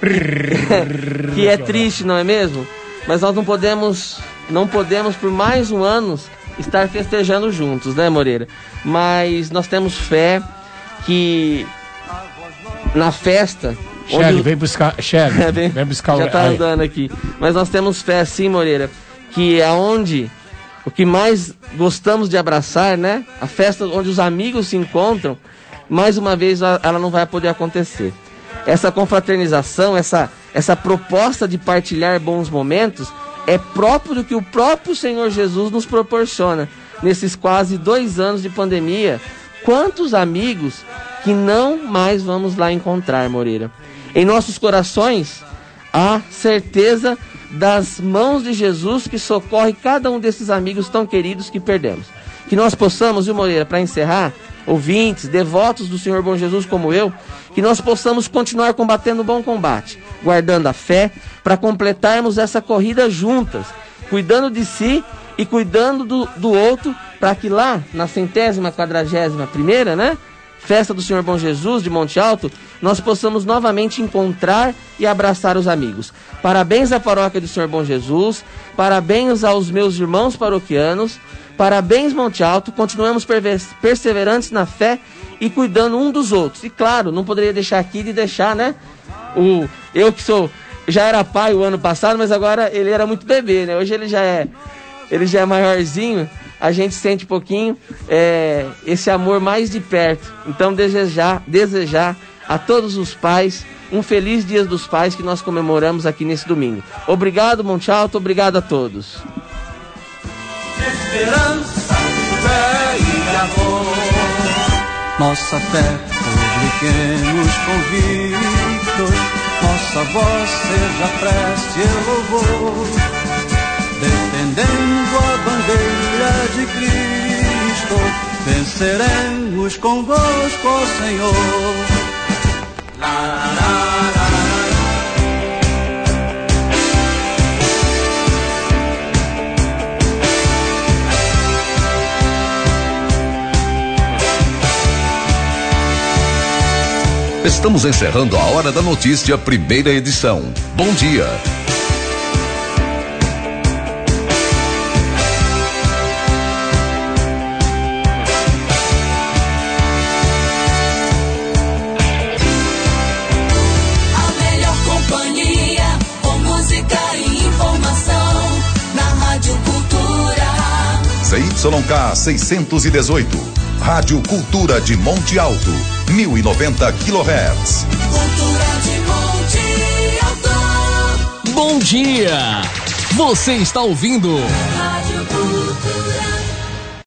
que é triste, não é mesmo? Mas nós não podemos, não podemos por mais um ano estar festejando juntos, né, Moreira? Mas nós temos fé que na festa... Shelly, vem buscar, Shelly, é, vem, vem buscar já o... tá andando aqui. Mas nós temos fé, sim, Moreira, que é onde o que mais gostamos de abraçar, né? A festa onde os amigos se encontram, mais uma vez ela não vai poder acontecer. Essa confraternização, essa, essa proposta de partilhar bons momentos é próprio do que o próprio Senhor Jesus nos proporciona nesses quase dois anos de pandemia. Quantos amigos que não mais vamos lá encontrar, Moreira? Em nossos corações, há certeza das mãos de Jesus que socorre cada um desses amigos tão queridos que perdemos. Que nós possamos, viu, Moreira, para encerrar, ouvintes, devotos do Senhor Bom Jesus como eu, que nós possamos continuar combatendo o bom combate, guardando a fé, para completarmos essa corrida juntas, cuidando de si e cuidando do, do outro, para que lá, na centésima, quadragésima primeira, né? Festa do Senhor Bom Jesus de Monte Alto, nós possamos novamente encontrar e abraçar os amigos. Parabéns à paróquia do Senhor Bom Jesus, parabéns aos meus irmãos paroquianos, parabéns Monte Alto, continuamos perseverantes na fé e cuidando um dos outros. E claro, não poderia deixar aqui de deixar, né? O, eu que sou, já era pai o ano passado, mas agora ele era muito bebê, né? Hoje ele já é, ele já é maiorzinho. A gente sente um pouquinho é, esse amor mais de perto. Então desejar, desejar a todos os pais um feliz Dia dos Pais que nós comemoramos aqui nesse domingo. Obrigado, Monte Alto, obrigado a todos. Esperança, fé e amor. Nossa fé, publiquemos convictos. Nossa voz seja prece e louvor, defendendo a bandeira de Cristo, venceremos convosco, ó Senhor. La, la, la, la, la. Estamos encerrando a Hora da Notícia, primeira edição. Bom dia. C Y K seiscentos e dezoito, Rádio Cultura de Monte Alto, mil e noventa quilohertz. Cultura de Monte Alto. Bom dia! Você está ouvindo